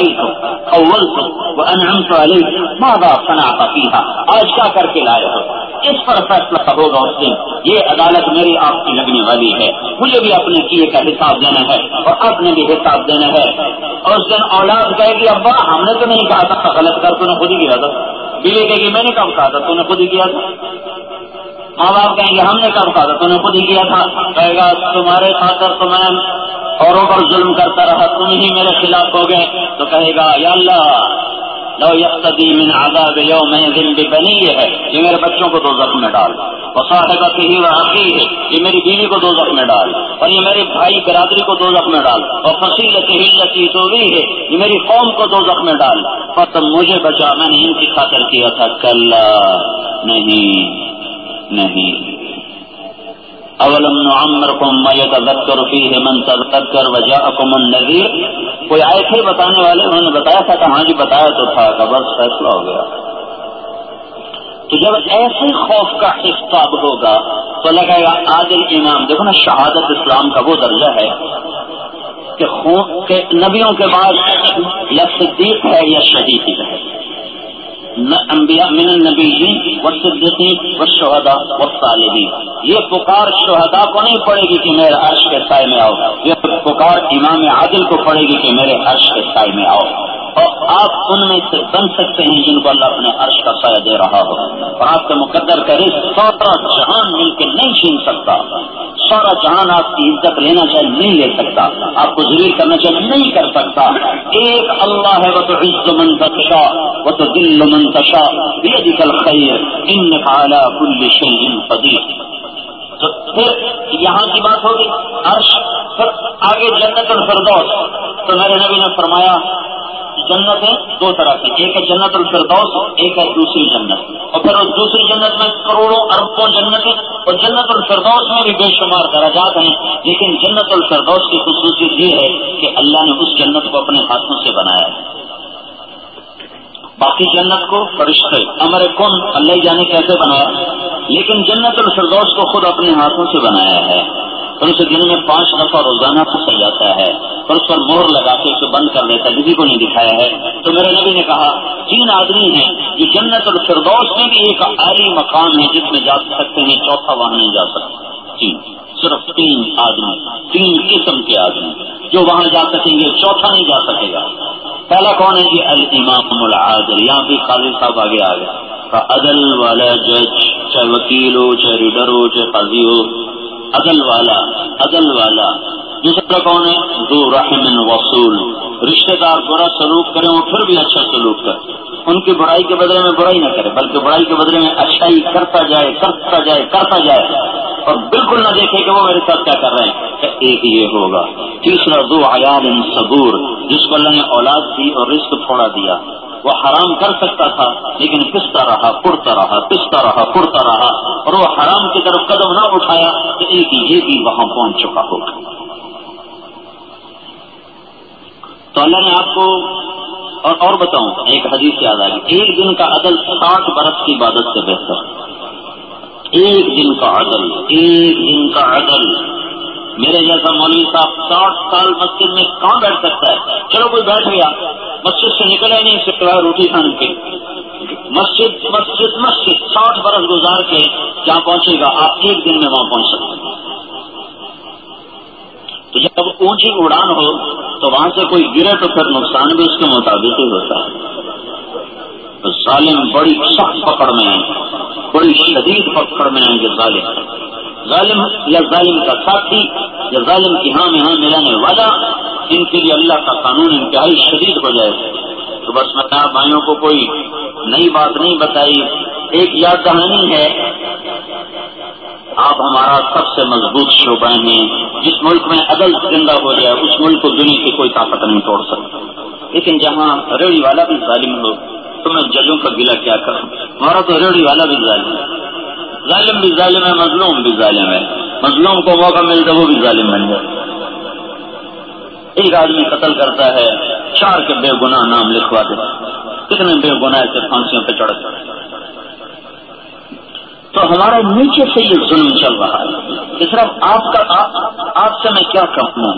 اول تو وہ انعمت علیک ماذا صنعت فیہا. آج کیا کر کے لائے ہو؟ اس پر فیصلہ ہوگا اس دن. یہ عدالت میری آپ کی لگنے والی ہے. مجھے بھی اپنے کیے کا حساب دینا ہے اور آپ نے بھی حساب دینا ہے. اور اس دن اولاد کہے گی ابا ہم نے تو نہیں کہا تھا غلط کر، تو نے خود ہی کیا تھا. بیوی کہے گی میں نے کب کہا تھا، تو نے خود ہی کیا تھا. ماں باپ کہیں گے ہم نے کب کہا تھا، تو نے خود ہی کیا تھا. کہے گا تمہارے خاطر تو میں اوروں پر ظلم کرتا رہا، تم ہی میرے خلاف ہو گئے. تو کہے گا یا اللہ لو یقتدی من عذاب یومئذ ببنیہ ہے، یہ میرے بچوں کو دوزخ میں ڈال. وصاحبتہ واخیہ، یہ میری بیوی کو دوزخ میں ڈال. اور یہ میرے بھائی برادری کو دوزخ میں ڈال. اور فصیلتہ التی تؤویہ، یہ میری قوم کو دوزخ میں ڈال. فتم مجھے بچا، میں نے ان کی خاطر کیا تھا. کلا نہیں نہیں. اولم نعمرکم ما یتذکر فیہ من تذکر وجاءکم النذیر. کوئی آئے تھے بتانے والے، انہوں نے بتایا تھا کہ ہاں جی بتایا تو تھا، کہ بس فیصلہ ہو گیا. تو جب ایسے خوف کا خطاب ہوگا تو لگے گا عادل امام. دیکھو نا شہادت اسلام کا وہ درجہ ہے کہ خون کے نبیوں کے بعد یا صدیق ہے یا شہید ہے. انبیاء من النبیین والصدیقین والشہداء والصالحین. یہ پکار شہداء کو نہیں پڑے گی کہ میرے عرش کے سائے میں آؤ، یہ پکار امام عادل کو پڑے گی کہ میرے عرش کے سائے میں آؤ. اور آپ ان میں سے بن سکتے ہیں جن کو اللہ اپنے عرش کا سایہ دے رہا ہو. اور آپ کے مقدر کا رزق سارا جہان مل کے نہیں چھین سکتا. سارا جہان آپ کی عزت لینا چاہے نہیں لے سکتا، آپ کو ذلیل کرنا چاہے نہیں کر سکتا. ایک اللہ ہے، وہ تو عز من تشاء وہ تو ذل من تشاء بیدک الخیر انک علی کل شیء قدیر. تو پھر یہاں کی بات ہوگی عرش، پھر آگے جنت الفردوس. تو میرے نبی نے فرمایا جنت ہے دو طرح کی، ایک ہے جنت الفردوس، ایک ہے دوسری جنت. اور پھر اس دوسری جنت میں کروڑوں اربوں جنت ہے. اور جنت الفردوس میں بھی بے شمار درجات ہیں، لیکن جنت الفردوس کی خصوصیت یہ ہے کہ اللہ نے اس جنت کو اپنے ہاتھوں سے بنایا ہے. باقی جنت کو فرشتے امر کن اللہ جانے کیسے بنایا، لیکن جنت الفردوس کو خود اپنے ہاتھوں سے بنایا ہے. اور اسے دن میں پانچ دفعہ روزانہ پوچھا جاتا ہے اور اس پر مہر لگا کے اسے بند کر دیتا ہے، کسی کو نہیں دکھایا ہے. تو میرے نبی نے کہا تین آدمی ہیں جو جنت الفردوس میں بھی ایک عالی مقام ہے جس میں جا سکتے ہیں، چوتھا وہاں نہیں جا سکتے. تین صرف تین آدمی، تین قسم کے آدمی جو وہاں جا سکیں گے، چوتھا نہیں جا سکے گا. پہلا کون ہے جی؟ الامام العادل. یہاں بھی قاضی صاحب آگے آ گیا. عدل والا جج، چاہے وکیل ہو، چاہے ریڈر ہو، چاہے قاضی ہو، عدل والا عدل والا. دوسرا کون ہے؟ ذو رحم وصول. رشتہ دار برا سلوک کریں وہ پھر بھی اچھا سلوک کرے، ان کی برائی کے بدلے میں برائی نہ کرے بلکہ برائی کے بدلے میں اچھائی کرتا جائے کرتا جائے کرتا جائے اور بالکل نہ دیکھے کہ وہ میرے ساتھ کیا کر رہے ہیں. کہ ایک یہ ہوگا. تیسرا ذو عیال صبور، جس کو اللہ نے اولاد دی اور رزق تھوڑا دیا. وہ حرام کر سکتا تھا لیکن پستا رہا پڑتا رہا پستا رہا پڑتا رہا اور وہ حرام کی طرف قدم نہ اٹھایا تو ایک یہ بھی وہاں پہنچ چکا ہوگا. تو اللہ نے آپ کو اور, اور بتاؤں ایک حدیث یاد آ گئی، ایک دن کا عدل ساٹھ برس کی عبادت سے بہتر. ایک دن کا عدل، ایک دن کا عدل. میرے جیسا مولوی صاحب ساٹھ سال مسجد میں کہاں بیٹھ سکتا ہے؟ چلو کوئی بیٹھ گیا، مسجد سے نکلا نہیں سکتا روٹی کھانے کے. مسجد مسجد مسجد ساٹھ برس گزار کے جہاں پہنچے گا آپ ایک دن میں وہاں پہنچ سکتے ہیں. تو جب اونچی اڑان ہو تو وہاں سے کوئی گرے تو پھر نقصان بھی اس کے مطابق ہی ہوتا ہے. تو ظالم بڑی سخت پکڑ میں ہے، بڑی شدید پکڑ میں ہے کہ ظالم ظالم یا ظالم کا ساتھی یا ظالم کی ہاں میں ہاں ملانے والا، ان کے لیے اللہ کا قانون انتہائی شدید ہو جائے. تو بس میں آپ بھائیوں کو کوئی نئی بات نہیں بتائی، ایک یاد دہانی ہے. آپ ہمارا سب سے مضبوط شعبہ ہیں. جس ملک میں عدل زندہ ہو جائے اس ملک کو دنیا کی کوئی طاقت نہیں توڑ سکتی. لیکن جہاں ریڑھی والا بھی ظالم ہو تو میں ججوں کا گلہ کیا کروں. ہمارا تو ریڑھی والا بھی ظالم ہے، ظالم بھی ظالم ہے، مظلوم بھی ظالم ہے. مظلوم کو موقع ملتا وہ بھی ظالم بن جائے. ایک آدمی قتل کرتا ہے، چار کے بے گناہ نام لکھوا دے. کتنے بے گناہ سے پھانسیوں پہ چڑھ کر. تو ہمارا نیچے سے یہ ظلم چل رہا ہے. اس طرح آپ کا آپ, آپ سے میں کیا کہوں،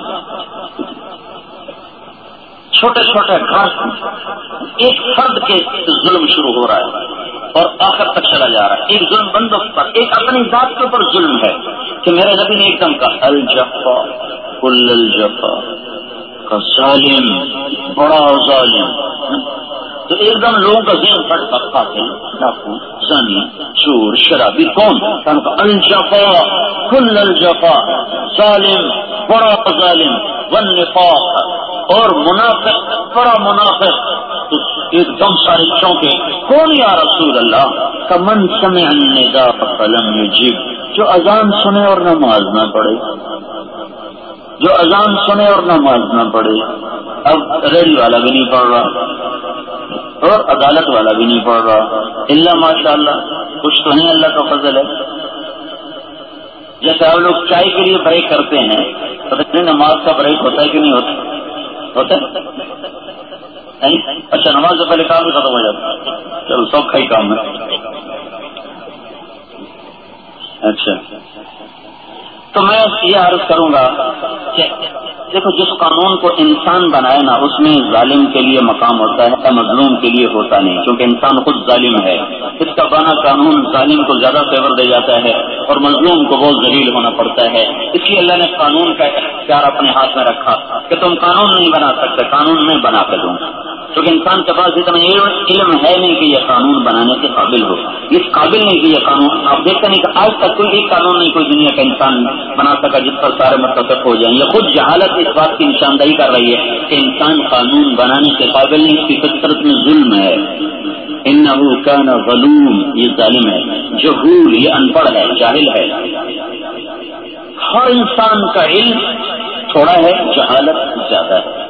چھوٹے چھوٹے گھر ایک فرد کے ظلم شروع ہو رہا ہے. اور آخر تک چلا جا رہا ہے. ایک ظلم بندوں پر، ایک اپنی ذات کے اوپر ظلم ہے کہ میرے نبی نے ایک دم کہا الجفا کل الجفا کا ظالم، بڑا ظالم. تو ایک دم لوگوں کا ذہن پڑتا قاتل، ڈاکو، زانی، چور، شرابی کون؟ الجفا کل الجفا، ظالم، بڑا ظالم، والنفاق، اور منافق، بڑا منافق. تو ایک دم سارے چونکے، کون یا رسول اللہ؟ کمن سمع النداء فلم یجب، جو اذان سنے اور نماز نہ پڑھے، جو اذان سنے اور نماز نہ پڑھے. اب ریل والا بھی نہیں پڑھ رہا اور عدالت والا بھی نہیں پڑھ رہا، اللہ ماشاء اللہ کچھ تو نہیں، اللہ کا فضل ہے. جیسے آپ لوگ چائے کے لیے بریک کرتے ہیں، پتہ نہیں نماز کا بریک ہوتا ہے کہ نہیں ہوتا؟ ہوتا ہے؟ اچھا، نماز سے پہلے کام بھی ختم ہو جاتا ہے. چلو سب کا ہی کام ہے. اچھا، تو میں یہ عرض کروں گا کہ دیکھو، جس قانون کو انسان بنائے نا، اس میں ظالم کے لیے مقام ہوتا ہے، مظلوم کے لیے ہوتا نہیں، کیونکہ انسان خود ظالم ہے. اس کا بنا قانون ظالم کو زیادہ فیور دے جاتا ہے اور مظلوم کو بہت ذلیل ہونا پڑتا ہے. اس لیے اللہ نے قانون کا اختیار اپنے ہاتھ میں رکھا کہ تم قانون نہیں بنا سکتے، قانون میں بنا کے دوں. کیونکہ انسان کے پاس اتنا علم ہے نہیں کہ یہ قانون بنانے کے قابل ہو، اس قابل نہیں کہ یہ قانون. آپ دیکھتے نہیں کہ آج تک کوئی ایک قانون نہیں کوئی دنیا کا انسان بنا سکا جس پر سارے متفق ہو جائیں. یہ خود جہالت اس بات کی نشاندہی کر رہی ہے کہ انسان قانون بنانے کے قابل نہیں، اس کی فطرت میں ظلم ہے. انہ کان ظلوم، یہ ظالم ہے. جہول، یہ ان پڑھ ہے، جاہل ہے. ہر انسان کا علم تھوڑا ہے، جہالت زیادہ ہے.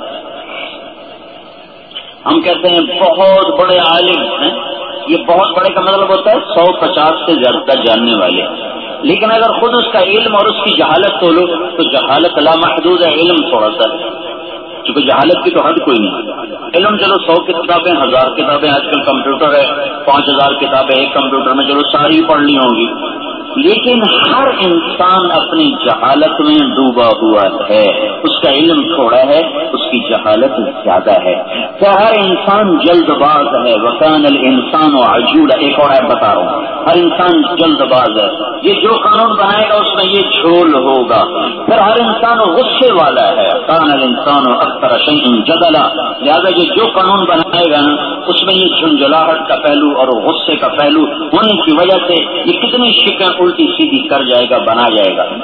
ہم کہتے ہیں بہت بڑے عالم ہیں، یہ بہت بڑے کا مطلب ہوتا ہے سو پچاس سے زیادہ جاننے والے. لیکن اگر خود اس کا علم اور اس کی جہالت تولو تو جہالت لامحدود ہے، علم تھوڑا سا ہے، کیونکہ جہالت کی تو حد کوئی نہیں. علم چلو سو کتابیں، ہزار کتابیں، آج کل کمپیوٹر ہے، پانچ ہزار کتابیں ایک کمپیوٹر میں، چلو ساری پڑھ لی ہوں گی. لیکن ہر انسان اپنی جہالت میں ڈوبا ہوا ہے. اس کا علم تھوڑا ہے، اس کی جہالت زیادہ ہے. تو ہر انسان جلد باز ہے. وکان الانسان عجولا، ایک اور آیت بتا رہا ہوں، ہر انسان جلد باز ہے. یہ جو قانون بنائے گا اس میں یہ جھول ہوگا. پھر ہر انسان غصے والا ہے. کان الانسان اکثر شیء جدلا، لہٰذا یہ جو قانون بنائے گا نا اس میں یہ جھنجھلاہٹ کا پہلو اور غصے کا پہلو ہونے کی وجہ سے یہ کتنی شکیں الٹی سیدھی کر جائے گا، بنا جائے گا.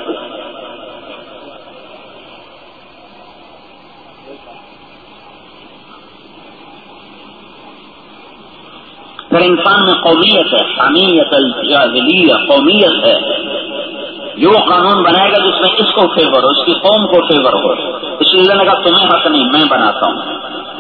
پھر انسان میں قومیت ہے، حمیت الجاہلیہ، قومیت ہے. جو قانون بنائے گا جس میں اس کو فیور ہو، اس کی قوم کو فیور ہو، اس لیے اللہ نے کہا تمہیں حق نہیں، میں بناتا ہوں.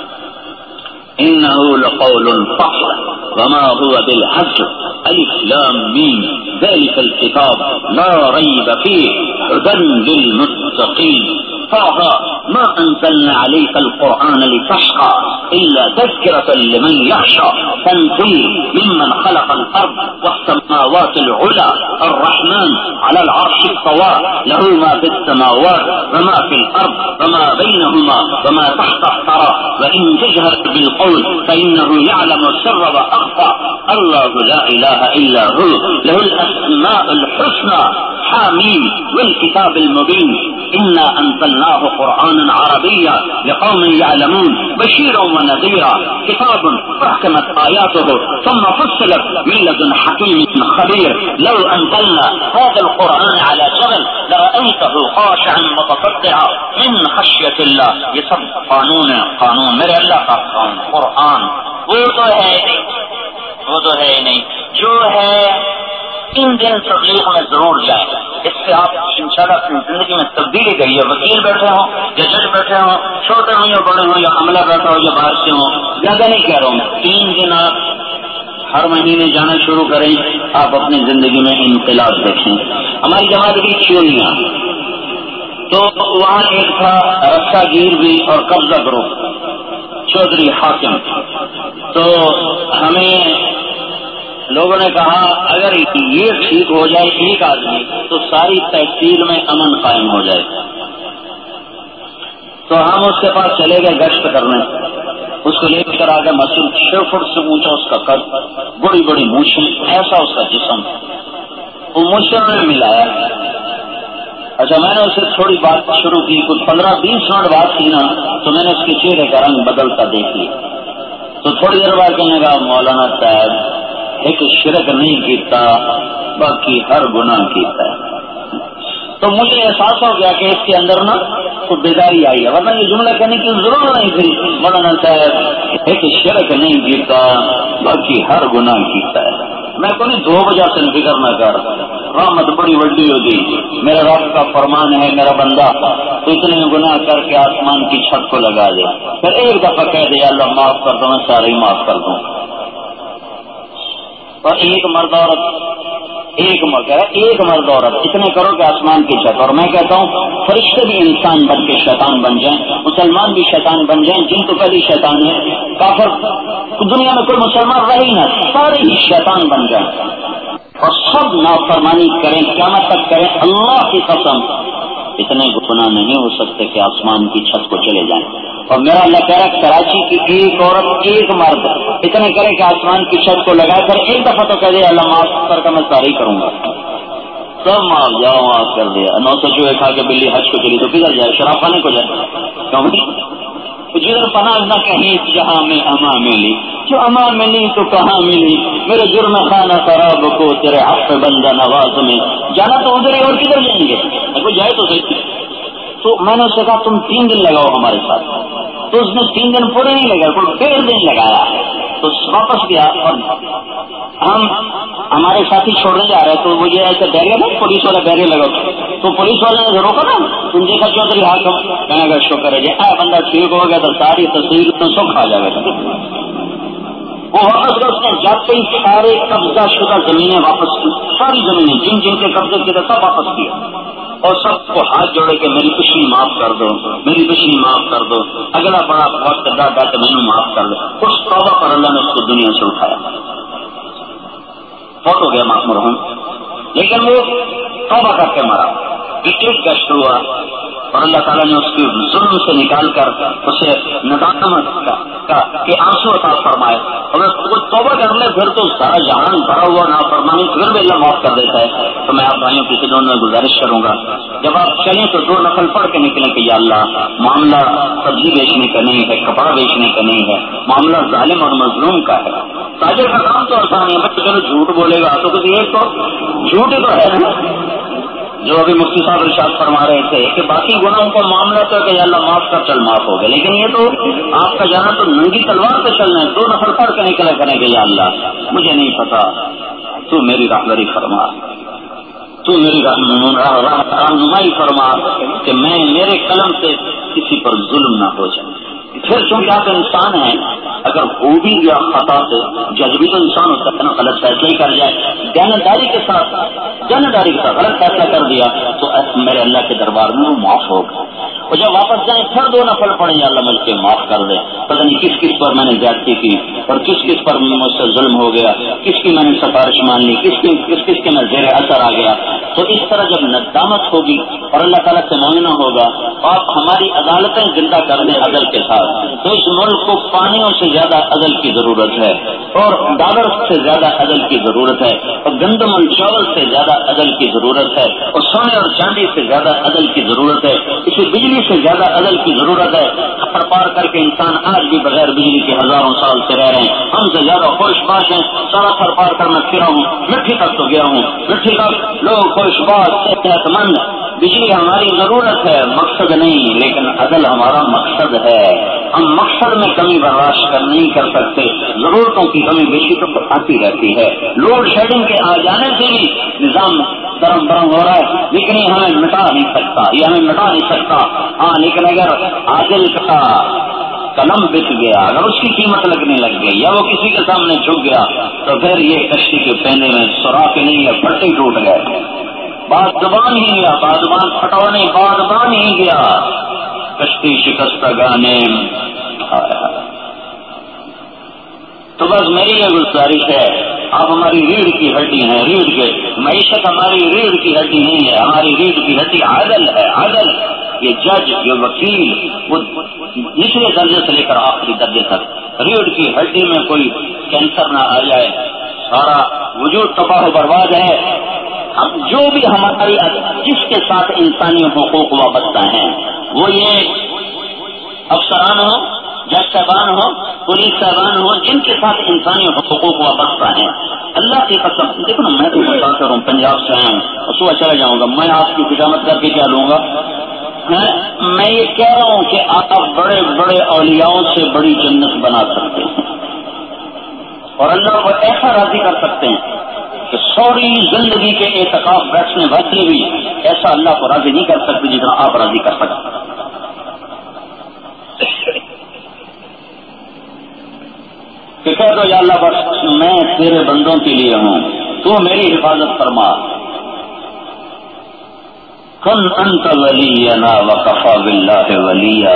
انه لقول فصل وما هو بالهزل الف لام میم ذلك الكتاب لا ريب فيه هدى للمتقين. طه ما انزلنا عليك القرآن لتشقى الا تذكرة لمن يخشى تنزيل ممن خلق الارض والسماوات العلى الرحمن على العرش استوى له ما في السماوات وما في الارض وما بينهما وما تحت الثرى وان تجهر بالقول فإنه يعلم السر وأخفى الله لا إله إلا هو له الأسماء الحسنى حاميم والكتاب المبين إنا أنزلناه قرآنا عربيا لقوم يعلمون بشيرا ونذيرا كتاب أحكمت آياته ثم فصلت من لدن حكيم خبير لو أنزلنا هذا القرآن على جبل لرأيته خاشعا متصدعا من خشية الله. یہ سب قانون ہے، قانون میرے اللہ کا قانون قرآن. وہ تو ہے نہیں، وہ تو ہے نہیں جو ہے ان دن تبلیغ میں ضرور جائے گا. اس سے آپ انشاءاللہ اپنی زندگی میں تبدیلی گئی ہے. وکیل بیٹھے ہوں یا جج بیٹھے ہوں، چھوٹے ہوں یا بڑے ہوں، یا عملہ بیٹھا ہو یا باہر سے ہوں، زیادہ نہیں کہہ رہا ہوں، تین دن آپ ہر مہینے جانا شروع کریں، آپ اپنی زندگی میں انقلاب دیکھیں. ہماری جماعت بھی چونیاں، تو وہاں ایک تھا رسا گیر بھی اور قبضہ گروپ، چودھری حاکم. تو ہمیں لوگوں نے کہا اگر یہ ٹھیک ہو جائے ایک آدمی تو ساری تحصیل میں امن قائم ہو جائے. تو ہم اس کے پاس چلے گئے گشت کرنے. اس کو لے کر آگے مسجد، چھ فٹ سے اونچا اس کا قد، بڑی بڑی مونچھیں، ایسا اس کا جسم، وہ مونچھوں میں ملایا۔ اچھا میں نے اسے تھوڑی بات شروع کی، کچھ پندرہ بیس منٹ بات کی نا تو میں نے اس کے چہرے کا رنگ بدلتا دیکھ لیا۔ تو تھوڑی دیر بعد کہنے لگا مولانا صاحب ایک شرک نہیں کیتا باقی ہر گناہ کیتا ہے۔ تو مجھے احساس ہو گیا کہ اس کے اندر نا تو بیداری آئی ہے، ورنہ یہ جملہ کہنے کی ضرورت نہیں تھی۔ مولانا صاحب ایک شرک نہیں کیتا باقی ہر گناہ کیتا ہے۔ میں کو نہیں دو بجے سے فکر نہ کر، رحمت بڑی وڈی ہو گئی، میرا رب کا فرمان ہے میرا بندہ تو اتنے گناہ کر کے آسمان کی چھت کو لگا دے، پھر ایک دفعہ کہہ دے اللہ معاف کر دو، میں سارے ہی معاف کر دوں۔ اور ایک مرد عورت ایک مرد ایک مرد عورت اتنے کرو کہ آسمان کی چھت۔ اور میں کہتا ہوں فرشتے بھی انسان بن کے شیطان بن جائیں، مسلمان بھی شیطان بن جائیں، جن تو پہلی شیطان ہے کافر، دنیا میں کوئی مسلمان رہ ہی نہ، سارے ہی شیطان بن جائیں اور سب نافرمانی کریں، قیامت تک کریں، اللہ کی قسم اتنے گناہ نہیں ہو سکتے کہ آسمان کی چھت کو چلے جائیں۔ اور میرا اللہ کہہ رہا ہے کراچی کی ایک عورت ایک مرد اتنے کرے کہ آسمان کی چھت کو لگا کر ایک دفعہ تو کہہ دے اللہ معاف کر کے میں ساری کروں گا، سب معاف جاؤ معاف کر دیا۔ نو سو چوہے کھا کے بلی حج کو چلی تو کدھر جائے؟ شراب خانے کو جائے؟ کیوں جدھر پناہ نہ کہیں جہاں میں اما ملی، جو اما ملی تو کہاں ملی، میرے جرم خانہ خراب کو تیرے حق بندہ نواز میں، جانا تو ادھر ہی اور کدھر جائیں گے؟ کوئی جائے تو صحیح۔ تو میں نے اسے کہا تم تین دن لگاؤ ہمارے ساتھ، تو اس نے تین دن پورے نہیں لگائے، کوئی ڈیڑھ دن لگایا، تو واپس گیا اور ہم ہمارے ساتھی چھوڑنے جا رہے تو وہ یہ ایسے بیریئر نا پولیس والا بیریئر لگاؤ، تو پولیس والے نے روکا نا، تم دیکھا چودھری حاکم کہنے کا شکر ہے جی اے بندہ ٹھیک ہو گیا تو ساری تصویر تو سکھ آ جائے گا۔ وہ واپس گیا، اس نے جب کئی سارے قبضہ شدہ زمینیں واپس کی، ساری زمینیں جن جن کے قبضے کی سب واپس کیا اور سب کو ہاتھ جوڑے کے میری پچھلی معاف کر دو، میری پچھلی معاف کر دو، اگلا بڑا وقت ڈاٹا کہ میں معاف کر دو۔ اس توبہ پر اللہ نے اس کو دنیا سے اٹھایا، بہت ہو گیا معاف مرحوم، لیکن وہ توبہ کر کے مرا۔ ایک کشت ہوا اور اللہ تعالیٰ نے اس کی ظلم سے نکال کر اسے ندامت کا کہ آنسو عطا فرمائے، اگر وہ توبہ کر لے پھر تو سارا جہان بھرا ہوا نافرمانی پھر بھی اللہ معاف کر دیتا ہے۔ تو میں آپ بھائیوں کی خدمت میں گزارش کروں گا جب آپ چلیں تو دو نفل پڑھ کے نکلیں کہ یا اللہ معاملہ سبزی بیچنے کا نہیں ہے، کپڑا بیچنے کا نہیں ہے، معاملہ ظالم اور مظلوم کا ہے۔ تاجر کا کام تو آسان ہے، بس چلو جھوٹ بولے گا تو کسی ایک تو جھوٹ ہی تو ہے نا، جو ابھی مفتی صاحب ارشاد فرما رہے تھے کہ باقی گناہوں کا معاملہ تو کہ اللہ معاف کر چل معاف ہو گیا، لیکن یہ تو آپ کا جانا تو ننگی تلوار پہ چلنا ہے، دو نفر پڑھ کے نکلا کریں کہ یا اللہ مجھے نہیں پتا، تو میری رہبری فرما، تو میری رہنمائی فرما کہ میں میرے قلم سے کسی پر ظلم نہ ہو جائے۔ پھر چونکہ آپ انسان ہیں، اگر ہو بھی یا خطا سے جج بھی تو انسان ہوتا ہے نا، غلط فیصلہ ہی کر جائے، دیانتداری کے ساتھ دیانتداری کے ساتھ غلط فیصلہ کر دیا تو میرے اللہ کے دربار میں وہ معاف ہوگا۔ اور جب واپس جائیں پھر دو نفل پڑھیں یا اللہ مجھ سے معاف کر دے، پتہ نہیں کس کس پر میں نے زیادتی کی اور کس کس پر مجھ سے ظلم ہو گیا، کس کی میں نے سفارش مان لی، کس کی کس کس کے میں زیر اثر آ گیا۔ تو اس طرح جب ندامت ہوگی اور اللہ تعالیٰ سے مانگنا ہوگا، آپ ہماری عدالتیں زندہ کر دیں عدل کے ساتھ، تو اس ملک کو پانیوں سے زیادہ عدل کی ضرورت ہے اور ڈالر سے زیادہ عدل کی ضرورت ہے اور گندم اور چاول سے زیادہ عدل کی ضرورت ہے اور سونے اور چاندی سے زیادہ عدل کی ضرورت ہے، اسی بجلی سے زیادہ عدل کی ضرورت ہے۔ پار پار کر کے انسان آج بھی بغیر بجلی کے ہزاروں سال سے رہ رہے ہیں، ہم سے زیادہ خوش باش ہیں، سارا پھر پار کر میں پھرا ہوں، مٹھی تک تو گیا ہوں، مٹھی تک لوگ خوش باش صحت مند۔ بجلی ہماری ضرورت ہے، مقصد نہیں، لیکن عدل ہمارا مقصد ہے۔ ہم مقصد میں کمی برداشت کر نہیں کر سکتے، ضرورتوں کی کمی بیشی تو آتی رہتی ہے۔ لوڈ شیڈنگ کے آ جانے سے بھی نظام درم برم ہو رہا ہے، لیکن یہ ہمیں مٹا نہیں سکتا، یہ ہمیں مٹا نہیں سکتا۔ ہاں لیکن اگر عادل کا قلم بک گیا، اگر اس کی قیمت لگنے لگ گئی یا وہ کسی کے سامنے جھک گیا تو پھر یہ کشتی کے پہنے میں سوراخ نہیں ہے، پھٹے ٹوٹ گئے، بادبان ہی گیا، بادبان پھٹوانے بادبان ہی گیا، کشتی شکست گانے۔ تو بس میری یہ گزارش ہے، آپ ہماری ریڑھ کی ہڈی ہیں، ریڑھ کے معیشت ہماری ریڑھ کی ہڈی نہیں ہے، ہماری ریڑھ کی ہڈی عدل ہے، عدل یہ جج، یہ وکیل، وہ نچلے درجے سے لے کر آخری درجے تک ریڑھ کی ہڈی میں کوئی کینسر نہ آ جائے، سارا وجود تباہ و برباد ہے. ہم جو بھی ہماری جس کے ساتھ انسانی حقوق وابستہ ہیں، وہ یہ افسران ہو، جج صاحبان ہو، پولیس صاحبان ہو، جن کے ساتھ انسانی حقوق وابستہ ہیں، اللہ کی قسم. دیکھو نا، میں تو بتا کر ہوں، پنجاب سے آیا ہوں اور صبح چلا جاؤں گا، میں آپ کی خوشامد کر کے کیا لوں گا؟ میں یہ کہہ رہا ہوں کہ آپ بڑے بڑے اولیاؤں سے بڑی جنت بنا سکتے ہیں اور اللہ کو ایسا راضی کر سکتے ہیں کہ سوری زندگی کے اعتکاف بیٹھنے والے بھی ایسا اللہ کو راضی نہیں کر سکتے جتنا آپ راضی کر سکتے. کہ کہہ دو یا اللہ بس میں تیرے بندوں کے لیے ہوں، تو میری حفاظت فرما. کن انت ولینا وکفا باللہ ولیا.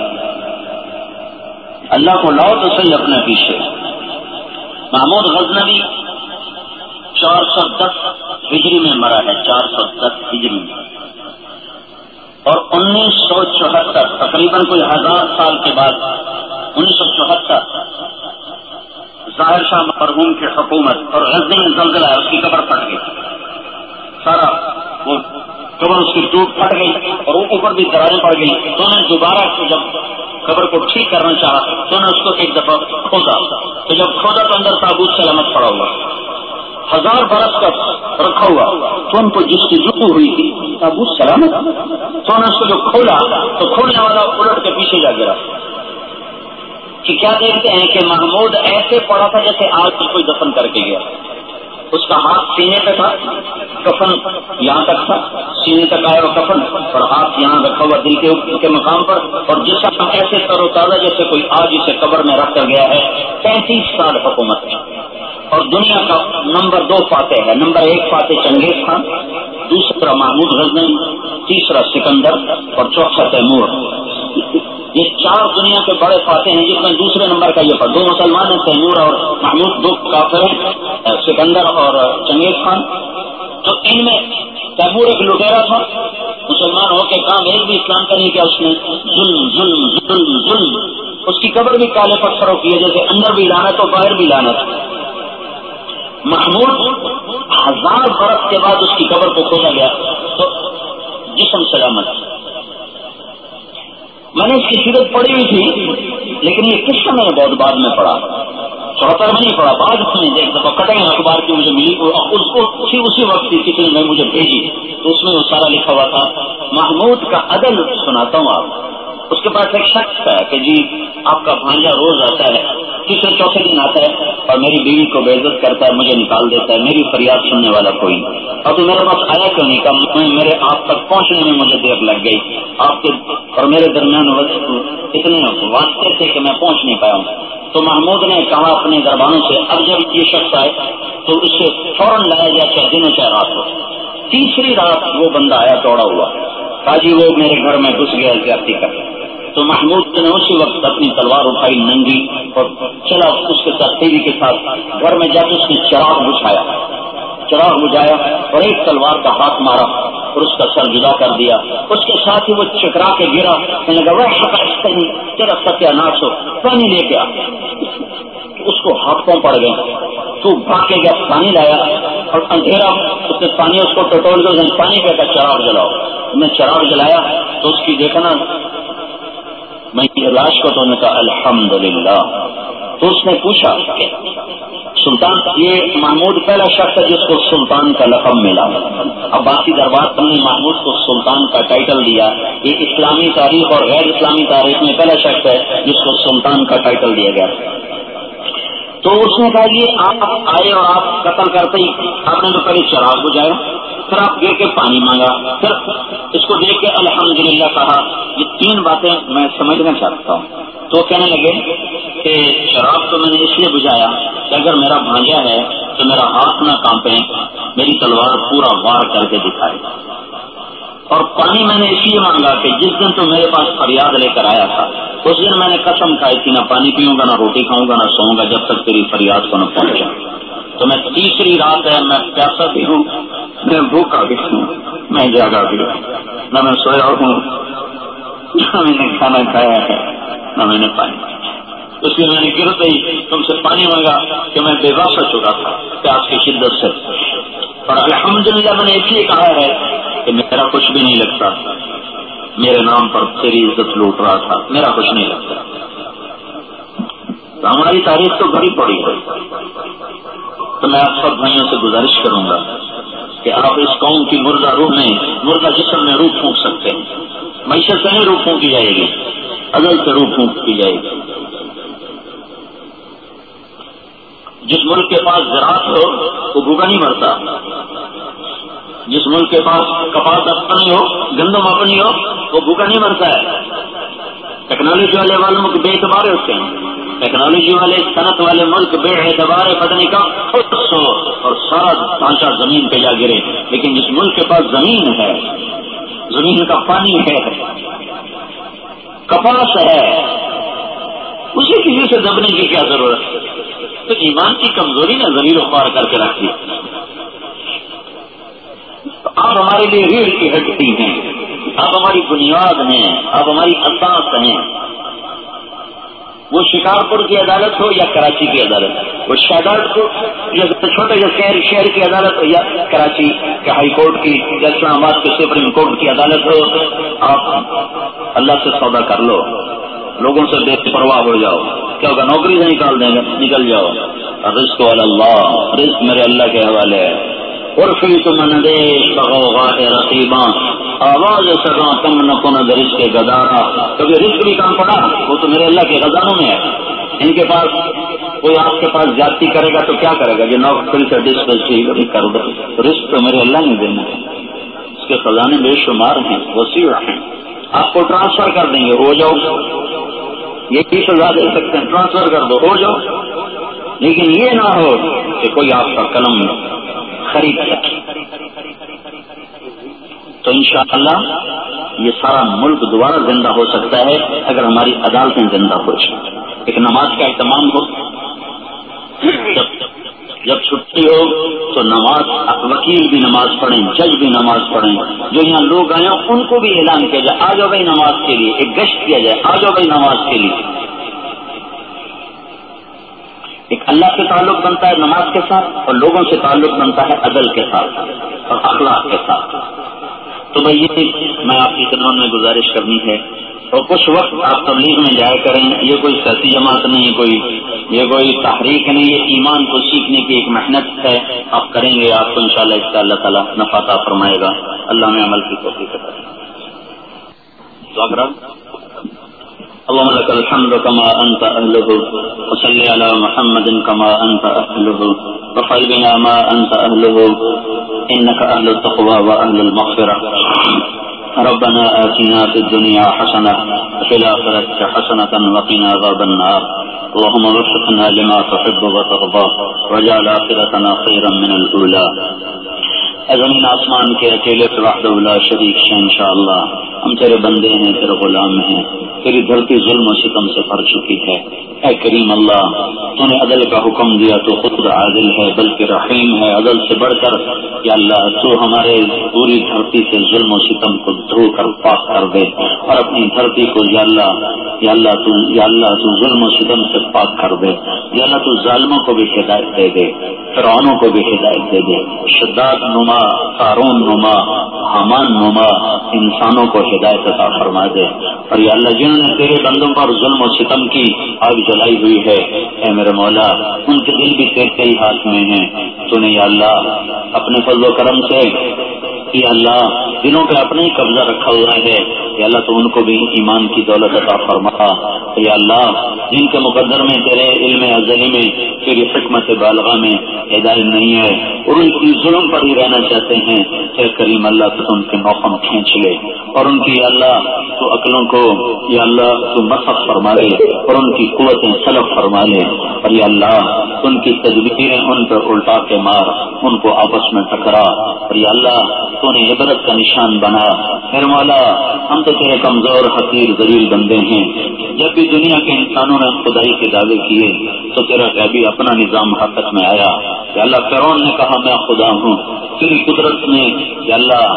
اللہ کو لاؤ تو صحیح اپنے پیچھے. محمود غزنوی چار سو دس ہجری میں مرا ہے، چار سو دس ہجری میں، اور انیس سو چوہتر تقریباً کوئی ہزار سال کے بعد انیس سو چوہتر ظاہر شاہ مرحوم کی حکومت اور غزنی میں زلزلہ ہے، اس کی قبر پھٹ گئی، سارا وہ قبر اس کی ٹوٹ پھٹ گئی اور اوپر بھی دراریں پڑ گئی. تو نے دوبارہ جب قبر کو ٹھیک کرنا چاہا تو نے اس کو ایک دفعہ کھودا، تو جب کھودا تو اندر تابوت سلامت پڑا ہوا ہزار برس کا رکھا ہوا، تو ان کو جس کی جتو ہوئی تھی تابوت سلامت، تو نے اس کو جو کھولا تو کھولنے والا الٹ کے پیچھے جا گرا. کہ کیا دیکھتے ہیں کہ محمود ایسے پڑا تھا جیسے آج کوئی دفن کر کے گیا. اس کا ہاتھ سینے پہ تھا، کفن یہاں تک تھا، سینے تک آیا ہوا کفن اور ہاتھ یہاں رکھا ہوا دل کے کے مقام پر، اور جسم ایسے تر و تازہ جیسے کوئی آج اسے قبر میں رکھ کر گیا ہے. پینتیس سال حکومت ہے اور دنیا کا نمبر دو فاتح ہے. نمبر ایک فاتح چنگیز خان، دوسرا محمود غزنوی، تیسرا سکندر اور چوتھا تیمور. یہ چار دنیا کے بڑے فاتح ہیں، جس میں دوسرے نمبر کا یہ پر دو مسلمان ہیں، تیمور اور محمود، دو کافر ہیں، سکندر اور چنگیز خان. تو ان میں تیمور ایک لٹیرا تھا، مسلمان ہو کے کام ایک بھی اسلام کا نہیں کیا اس نے، ظلم ظلم ظلم ظلم. اس کی قبر بھی کالے پتھروں کی ہے، جیسے اندر بھی لعنت اور باہر بھی لعنت. محمود ہزار برس کے بعد اس کی قبر کو کھودا گیا تو جسم سلامت. میں نے اس کی سیرت پڑھی ہوئی تھی، لیکن یہ قصہ میں نے بہت بعد میں پڑھا، چوہتر میں نہیں پڑھا، بعد میں ایک دفعہ کٹنگ اخبار کی مجھے ملی، اس کو اسی اسی وقت کسی نے مجھے بھیجی، تو اس میں وہ سارا لکھا ہوا تھا. محمود کا عدل سناتا ہوں آپ. اس کے پاس ایک شخص ہے کہ جی آپ کا بھانجا روز آتا ہے، تیسرے چوتھے دن آتا ہے اور میری بیوی کو بے عزت کرتا ہے، مجھے نکال دیتا ہے، میری فریاد سننے والا کوئی نہیں. اور تو میرے پاس آیا کیوں نہیں؟ کہ میرے آپ تک پہنچنے میں مجھے دیر لگ گئی، آپ کے اور میرے درمیان اتنے واسطے تھے کہ میں پہنچ نہیں پایا ہوں. تو محمود نے کہا اپنے دربانوں سے، اب جب یہ شخص آئے تو اس سے فوراً لایا جائے، چاہے دن ہو چاہے رات ہو. تیسری رات وہ بندہ آیا دوڑا ہوا، کہا جی وہ میرے گھر میں گھس گیا زیادتی کر. تو محمود نے اسی وقت اپنی تلوار اٹھائی ننگی اور چلا اس کے ساتھ تیزی کے ساتھ گھر میں جا کے اس نے چراغ بجھایا چراغ بجھایا اور ایک تلوار کا ہاتھ مارا اور اس کا سر جدا کر دیا. اس کے ساتھ ہی وہ چکرا کے گرا، کہنے لگا وہ شکست تیرا ستیہ ناش ہو، پانی لے کے آ. اس کو ہاتھوں پڑ گئے تو بھاگ کے گیا، پانی لایا اور اندھیرا اس نے پانی اس کو ٹٹول کے پانی پہ کا چراغ جلاؤ. میں چراغ جلایا تو اس کی دیکھا نا میں لاش کو، تو نے کہا الحمدللہ. تو اس نے پوچھا کہ سلطان، یہ محمود پہلا شخص ہے جس کو سلطان کا لقب ملا. اب باقی دربار نے محمود کو سلطان کا ٹائٹل دیا. یہ اسلامی تاریخ اور غیر اسلامی تاریخ میں پہلا شخص ہے جس کو سلطان کا ٹائٹل دیا گیا. تو اس نے کہا یہ آپ آئے اور آپ قتل کرتے ہی آپ نے تو پہلے چراغ بجھایا، پھر آپ گر کے پانی مانگا، پھر اس کو دیکھ کے الحمدللہ کہا. یہ تین باتیں میں سمجھنا چاہتا ہوں. تو کہنے لگے کہ چراغ تو میں نے اس لیے بجھایا کہ اگر میرا بھانجا ہے تو میرا ہاتھ نہ کانپے، میری تلوار پورا وار کر کے دکھائے. اور پانی میں نے اس لیے مانگا کہ جس دن تو میرے پاس فریاد لے کر آیا تھا اس دن میں نے قسم کھائی تھی نہ پانی پیوں گا، نہ روٹی کھاؤں گا، نہ سوؤں گا جب تک تیری فریاد کو نہ پہنچا. تو میں تیسری رات ہے، میں پیاسا بھی ہوں، میں بھوکا بھی ہوں، میں جاگا بھی ہوں، نہ میں سویا ہوں نہ میں نے کھانا کھایا ہے نہ میں نے پانی. اس لیے میں نے گرتے ہی تم سے پانی مانگا کہ میں بے بس ہو چکا تھا پیاس کی شدت سے. اور الحمدللہ میں نے اس لیے کہا ہے کہ میرا کچھ بھی نہیں لگتا, میرے نام پر تیری عزت لوٹ رہا تھا, میرا کچھ نہیں لگتا. تو ہماری تاریخ تو بڑی پڑی ہے. تو میں آپ سب بھائیوں سے گزارش کروں گا کہ آپ اس قوم کی مردہ روح میں, مردہ جسم میں روح پھونک سکتے ہیں. معیشت سے نہیں روح پھونکی جائے گی, عدل سے روح پھونک کی جائے گی. جس ملک کے پاس زراعت ہو وہ بھوکا نہیں مرتا. جس ملک کے پاس کپاس اپنی ہو, گندم اپنی ہو, وہ بھوکا نہیں مرتا ہے. ٹیکنالوجی والے والوں کو بے اعتبار ہوتے ہیں. ٹیکنالوجی والے صنعت والے ملک بے اعتبار پتہ نہیں کب خود ہو اور سارا ڈھانچہ زمین پہ جا گرے. لیکن جس ملک کے پاس زمین ہے, زمین کا پانی ہے, کپاس ہے, اسے کسی سے دبنے کی کیا ضرورت ہے؟ تو ایمان کی کمزوری نے ضمیر و خوار کر کے رکھی. تو آپ ہمارے لیے ریڑھ کی ہڈی ہیں, آپ ہماری بنیاد ہیں, آپ ہماری اساس ہیں. وہ شکارپور کی عدالت ہو یا کراچی کی عدالت, وہ شہزاد کو چھوٹے جو شہر شہر کی عدالت ہو یا کراچی کے ہائی کورٹ کی یا اسلام آباد کے سپریم کورٹ کی عدالت ہو, آپ اللہ سے سودا کر لو, لوگوں سے بے پرواہ ہو جاؤ. کیا ہوگا؟ نوکری سے نکال دیں گے, نکل جاؤ. رزق والا اللہ, رزق میرے اللہ کے حوالے ہے. اور پھر تو مندیش بغوغا رقیباں, آواز سگاں کم نہ کن رزق کے گدارا. کبھی رزق بھی کم پڑا, وہ تو میرے اللہ کے خزانوں میں ہے. ان کے پاس کوئی آپ کے پاس زیادتی کرے گا تو کیا کرے گا کہ نوکری سے ڈسکس کبھی کر دو. رزق تو میرے اللہ نے دینا ہے, اس کے خزانے بے شمار ہیں, وسیع ہیں. آپ کو ٹرانسفر کر دیں گے, ہو جاؤ. یہ تیس ہزار دے سکتے ہیں, ٹرانسفر کر دو, ہو جاؤ. لیکن یہ نہ ہو کہ کوئی آپ کا قلم خرید سکے. تو انشاءاللہ یہ سارا ملک دوبارہ زندہ ہو سکتا ہے اگر ہماری عدالتیں زندہ ہو جائیں. ایک نماز کا اہتمام ہو, جب جب چھٹی ہو تو نماز, وکیل بھی نماز پڑھیں, جج بھی نماز پڑھیں. جو یہاں لوگ آئے ہیں ان کو بھی اعلان کیا جائے, آ جاؤ بھائی نماز کے لیے. ایک گشت کیا جائے, آ جاؤ بھائی نماز کے لیے. ایک اللہ سے تعلق بنتا ہے نماز کے ساتھ, اور لوگوں سے تعلق بنتا ہے عدل کے ساتھ اور اخلاق کے ساتھ. تو بھائی یہ میں آپ کی خدمت میں گزارش کرنی ہے. اور کچھ وقت آپ تبلیغ میں جایا کریں. یہ کوئی سیاسی جماعت نہیں, کوئی یہ کوئی تحریک نہیں, یہ ایمان کو سیکھنے کی ایک محنت ہے. آپ کریں گے, آپ کو انشاءاللہ اس کا اللہ تعالیٰ نفع عطا فرمائے گا. اللہ میں عمل کی توفیق عطا فرمائے. اللهم لك الحمد كما أنت أهله, وصل على محمد كما أنت أهله, وفعل بنا ما أنت أهله, إنك أهل التقوى وأهل المغفرة. ربنا آتنا في الدنيا حسنة وفي الآخرة حسنة وقنا عذاب النار. اللهم وفقنا لما تحب وترضى واجعل آخرتنا خيرا من الأولى. زمین آسمان کے اکیلے وحدہ لا شریک شہنشاء اللہ, ہم تیرے بندے ہیں, تیرے غلام ہیں. تیری دھرتی ظلم و ستم سے بھر چکی ہے. اے کریم اللہ, تو نے عدل کا حکم دیا, تو خود عادل ہے بلکہ رحیم ہے. عدل سے بڑھ کر یا اللہ تو ہمارے پوری دھرتی سے ظلم و ستم کو دھو کر پاک کر دے, اور اپنی دھرتی کو یا اللہ یا اللہ تو یا اللہ تو ظلم و ستم سے پاک کر دے. یا اللہ تو ظالموں کو بھی ہدایت دے دے, فرعونوں کو بھی ہدایت دے دے. شداد نما, قارون نما, حامان نما انسانوں کو ہدایت عطا فرما دے. اور یا اللہ جنہوں نے تیرے بندوں پر ظلم و ستم کی آگ جلائی ہوئی ہے, اے میرے مولا ان کے دل بھی تیرے ہی ہاتھ میں ہیں. تو نے یا اللہ اپنے فضل و کرم سے یا اللہ دلوں پہ اپنے ہی قبضہ رکھا ہوا ہے. یا اللہ تو ان کو بھی ایمان کی دولت عطا فرما. یا اللہ جن کے مقدر میں تیرے علم ازلی میں تیری حکمت بالغہ میں ہدایت نہیں ہے اور ان کی ظلم پر ہی رہنا چاہتے ہیں, اے کریم اللہ تو ان کے نوکم کھینچ لے, اور ان کی اللہ تو عقلوں کو یا اللہ تو مسخ فرما لے, اور ان کی قوتیں سلب فرما لے. اور یا اللہ ان کی تدبیریں ان پر الٹا کے مار, ان کو آپس میں ٹکرا. اور یا اللہ تو نے عبرت کا نشان بنا. میرے مولا ہم تو تیرے کمزور حقیر ذلیل بندے ہیں. جب بھی دنیا کے انسانوں نے خدائی کے دعوے کیے تو تیرا غیبی اپنا نظام حقیقت میں آیا. یا اللہ فرعون نے کہا میں خدا ہوں, تیری قدرت نے یا اللہ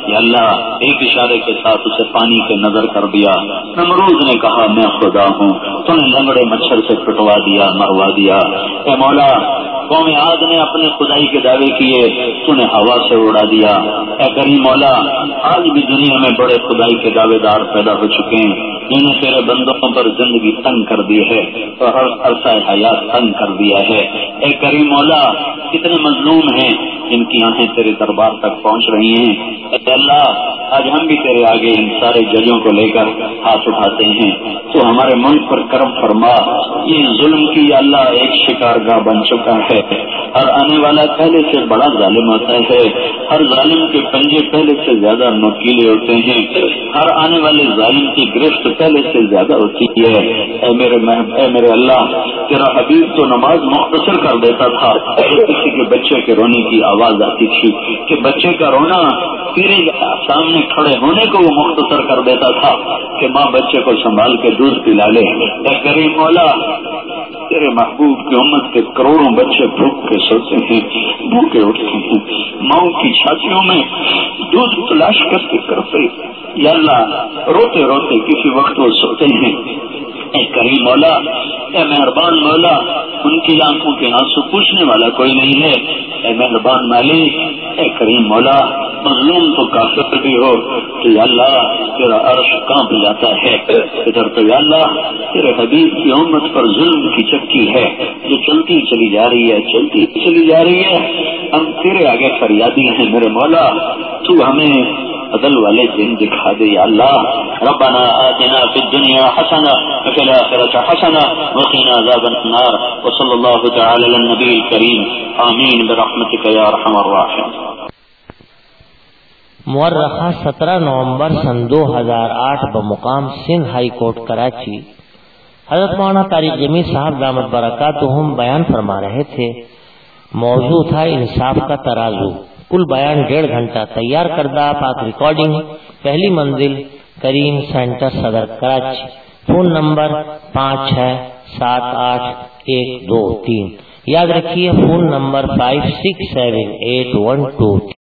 یا اللہ ایک اشارے کے ساتھ اسے پانی سے نظر کر دیا. نمرود نے کہا میں خدا ہوں، تو نے لنگڑے مچھر سے پٹوا دیا، مروا دیا. اے مولا قوم عاد نے اپنے خدائی کے دعوے کیے، تو نے ہوا سے اڑا دیا. اے کریم مولا آج بھی دنیا میں بڑے خدائی کے دعوے دار پیدا ہو چکے ہیں، جنہوں نے تیرے بندوں پر زندگی تنگ کر دی ہے اور ہر عرصہ حیات تنگ کر دیا ہے. اے کریم مولا کتنے مظلوم ہیں جن کی آنکھیں تیرے دربار تک پہنچ رہی ہیں. اے اللہ آج ہم بھی تیرے آگے ان سارے ججوں کو لے کر ہاتھ اٹھاتے ہیں. تو ہمارے ملک پر کرم فرما. یہ ظلم کی یا اللہ ایک شکارگاہ بن چکا ہے. ہر آنے والا پہلے سے بڑا ظالم ہوتا ہے، ہر ظالم کے پنجے پہلے سے زیادہ نوکیلے ہوتے ہیں، ہر آنے والے ظالم کی گرفت پہلے سے زیادہ ہوتی ہے. اے میرے اے میرے اللہ تیرا حبیب تو نماز مختصر کر دیتا تھا. کسی کے بچے کے رونے کی آواز آتی تھی کہ بچے کا رونا تیرے سامنے کھڑے ہونے کو وہ مختصر کر دیتا تھا کہ ماں بچے کو سنبھال کے دودھ پلا لے. اے کریم مولا تیرے محبوب کی امت کے کروڑوں بچے بھوک کے سوتے ہیں، بھوکے اٹھتے ہیں، ماؤں کی چھاتیوں میں دودھ تلاش کرتے کرتے یا اللہ روتے روتے کسی وقت وہ سوتے ہیں. اے کریم مولا اے مہربان مولا ان کی آنکھوں کے آنسو پوچھنے والا کوئی نہیں ہے. اے مہربان مالک اے کریم مولا مظلوم تو کافر بھی ہو تو یا اللہ تیرا عرش کانپ جاتا ہے. ادھر تو یا اللہ تیرے حبیب کی امت پر ظلم کی چکی ہے جو چلتی چلی جا رہی ہے چلتی چلی جا رہی ہے. ہم تیرے آگے فریادی ہیں میرے مولا، تو ہمیں عدل والے دن دکھا دے یا اللہ. ربنا آتنا فی الدنیا حسنہ وفی الآخرۃ حسنہ وقنا عذاب النار. وصلی اللہ تعالی علی النبی الکریم. آمین برحمتک یا ارحم الراحمین. مورخہ سترہ نومبر سن دو ہزار آٹھ بمقام سندھ ہائی کورٹ کراچی حضرت مولانا طارق جمیل صاحب دامت برکاتہم بیان فرما رہے تھے. موضوع تھا انصاف کا ترازو. کل بیان ڈیڑھ گھنٹہ. تیار کردہ پاک ریکارڈنگ پہلی منزل کریم سینٹر صدر کراچی. فون نمبر پانچ چھ سات آٹھ ایک دو تین. یاد رکھیے فون نمبر five six seven eight one to.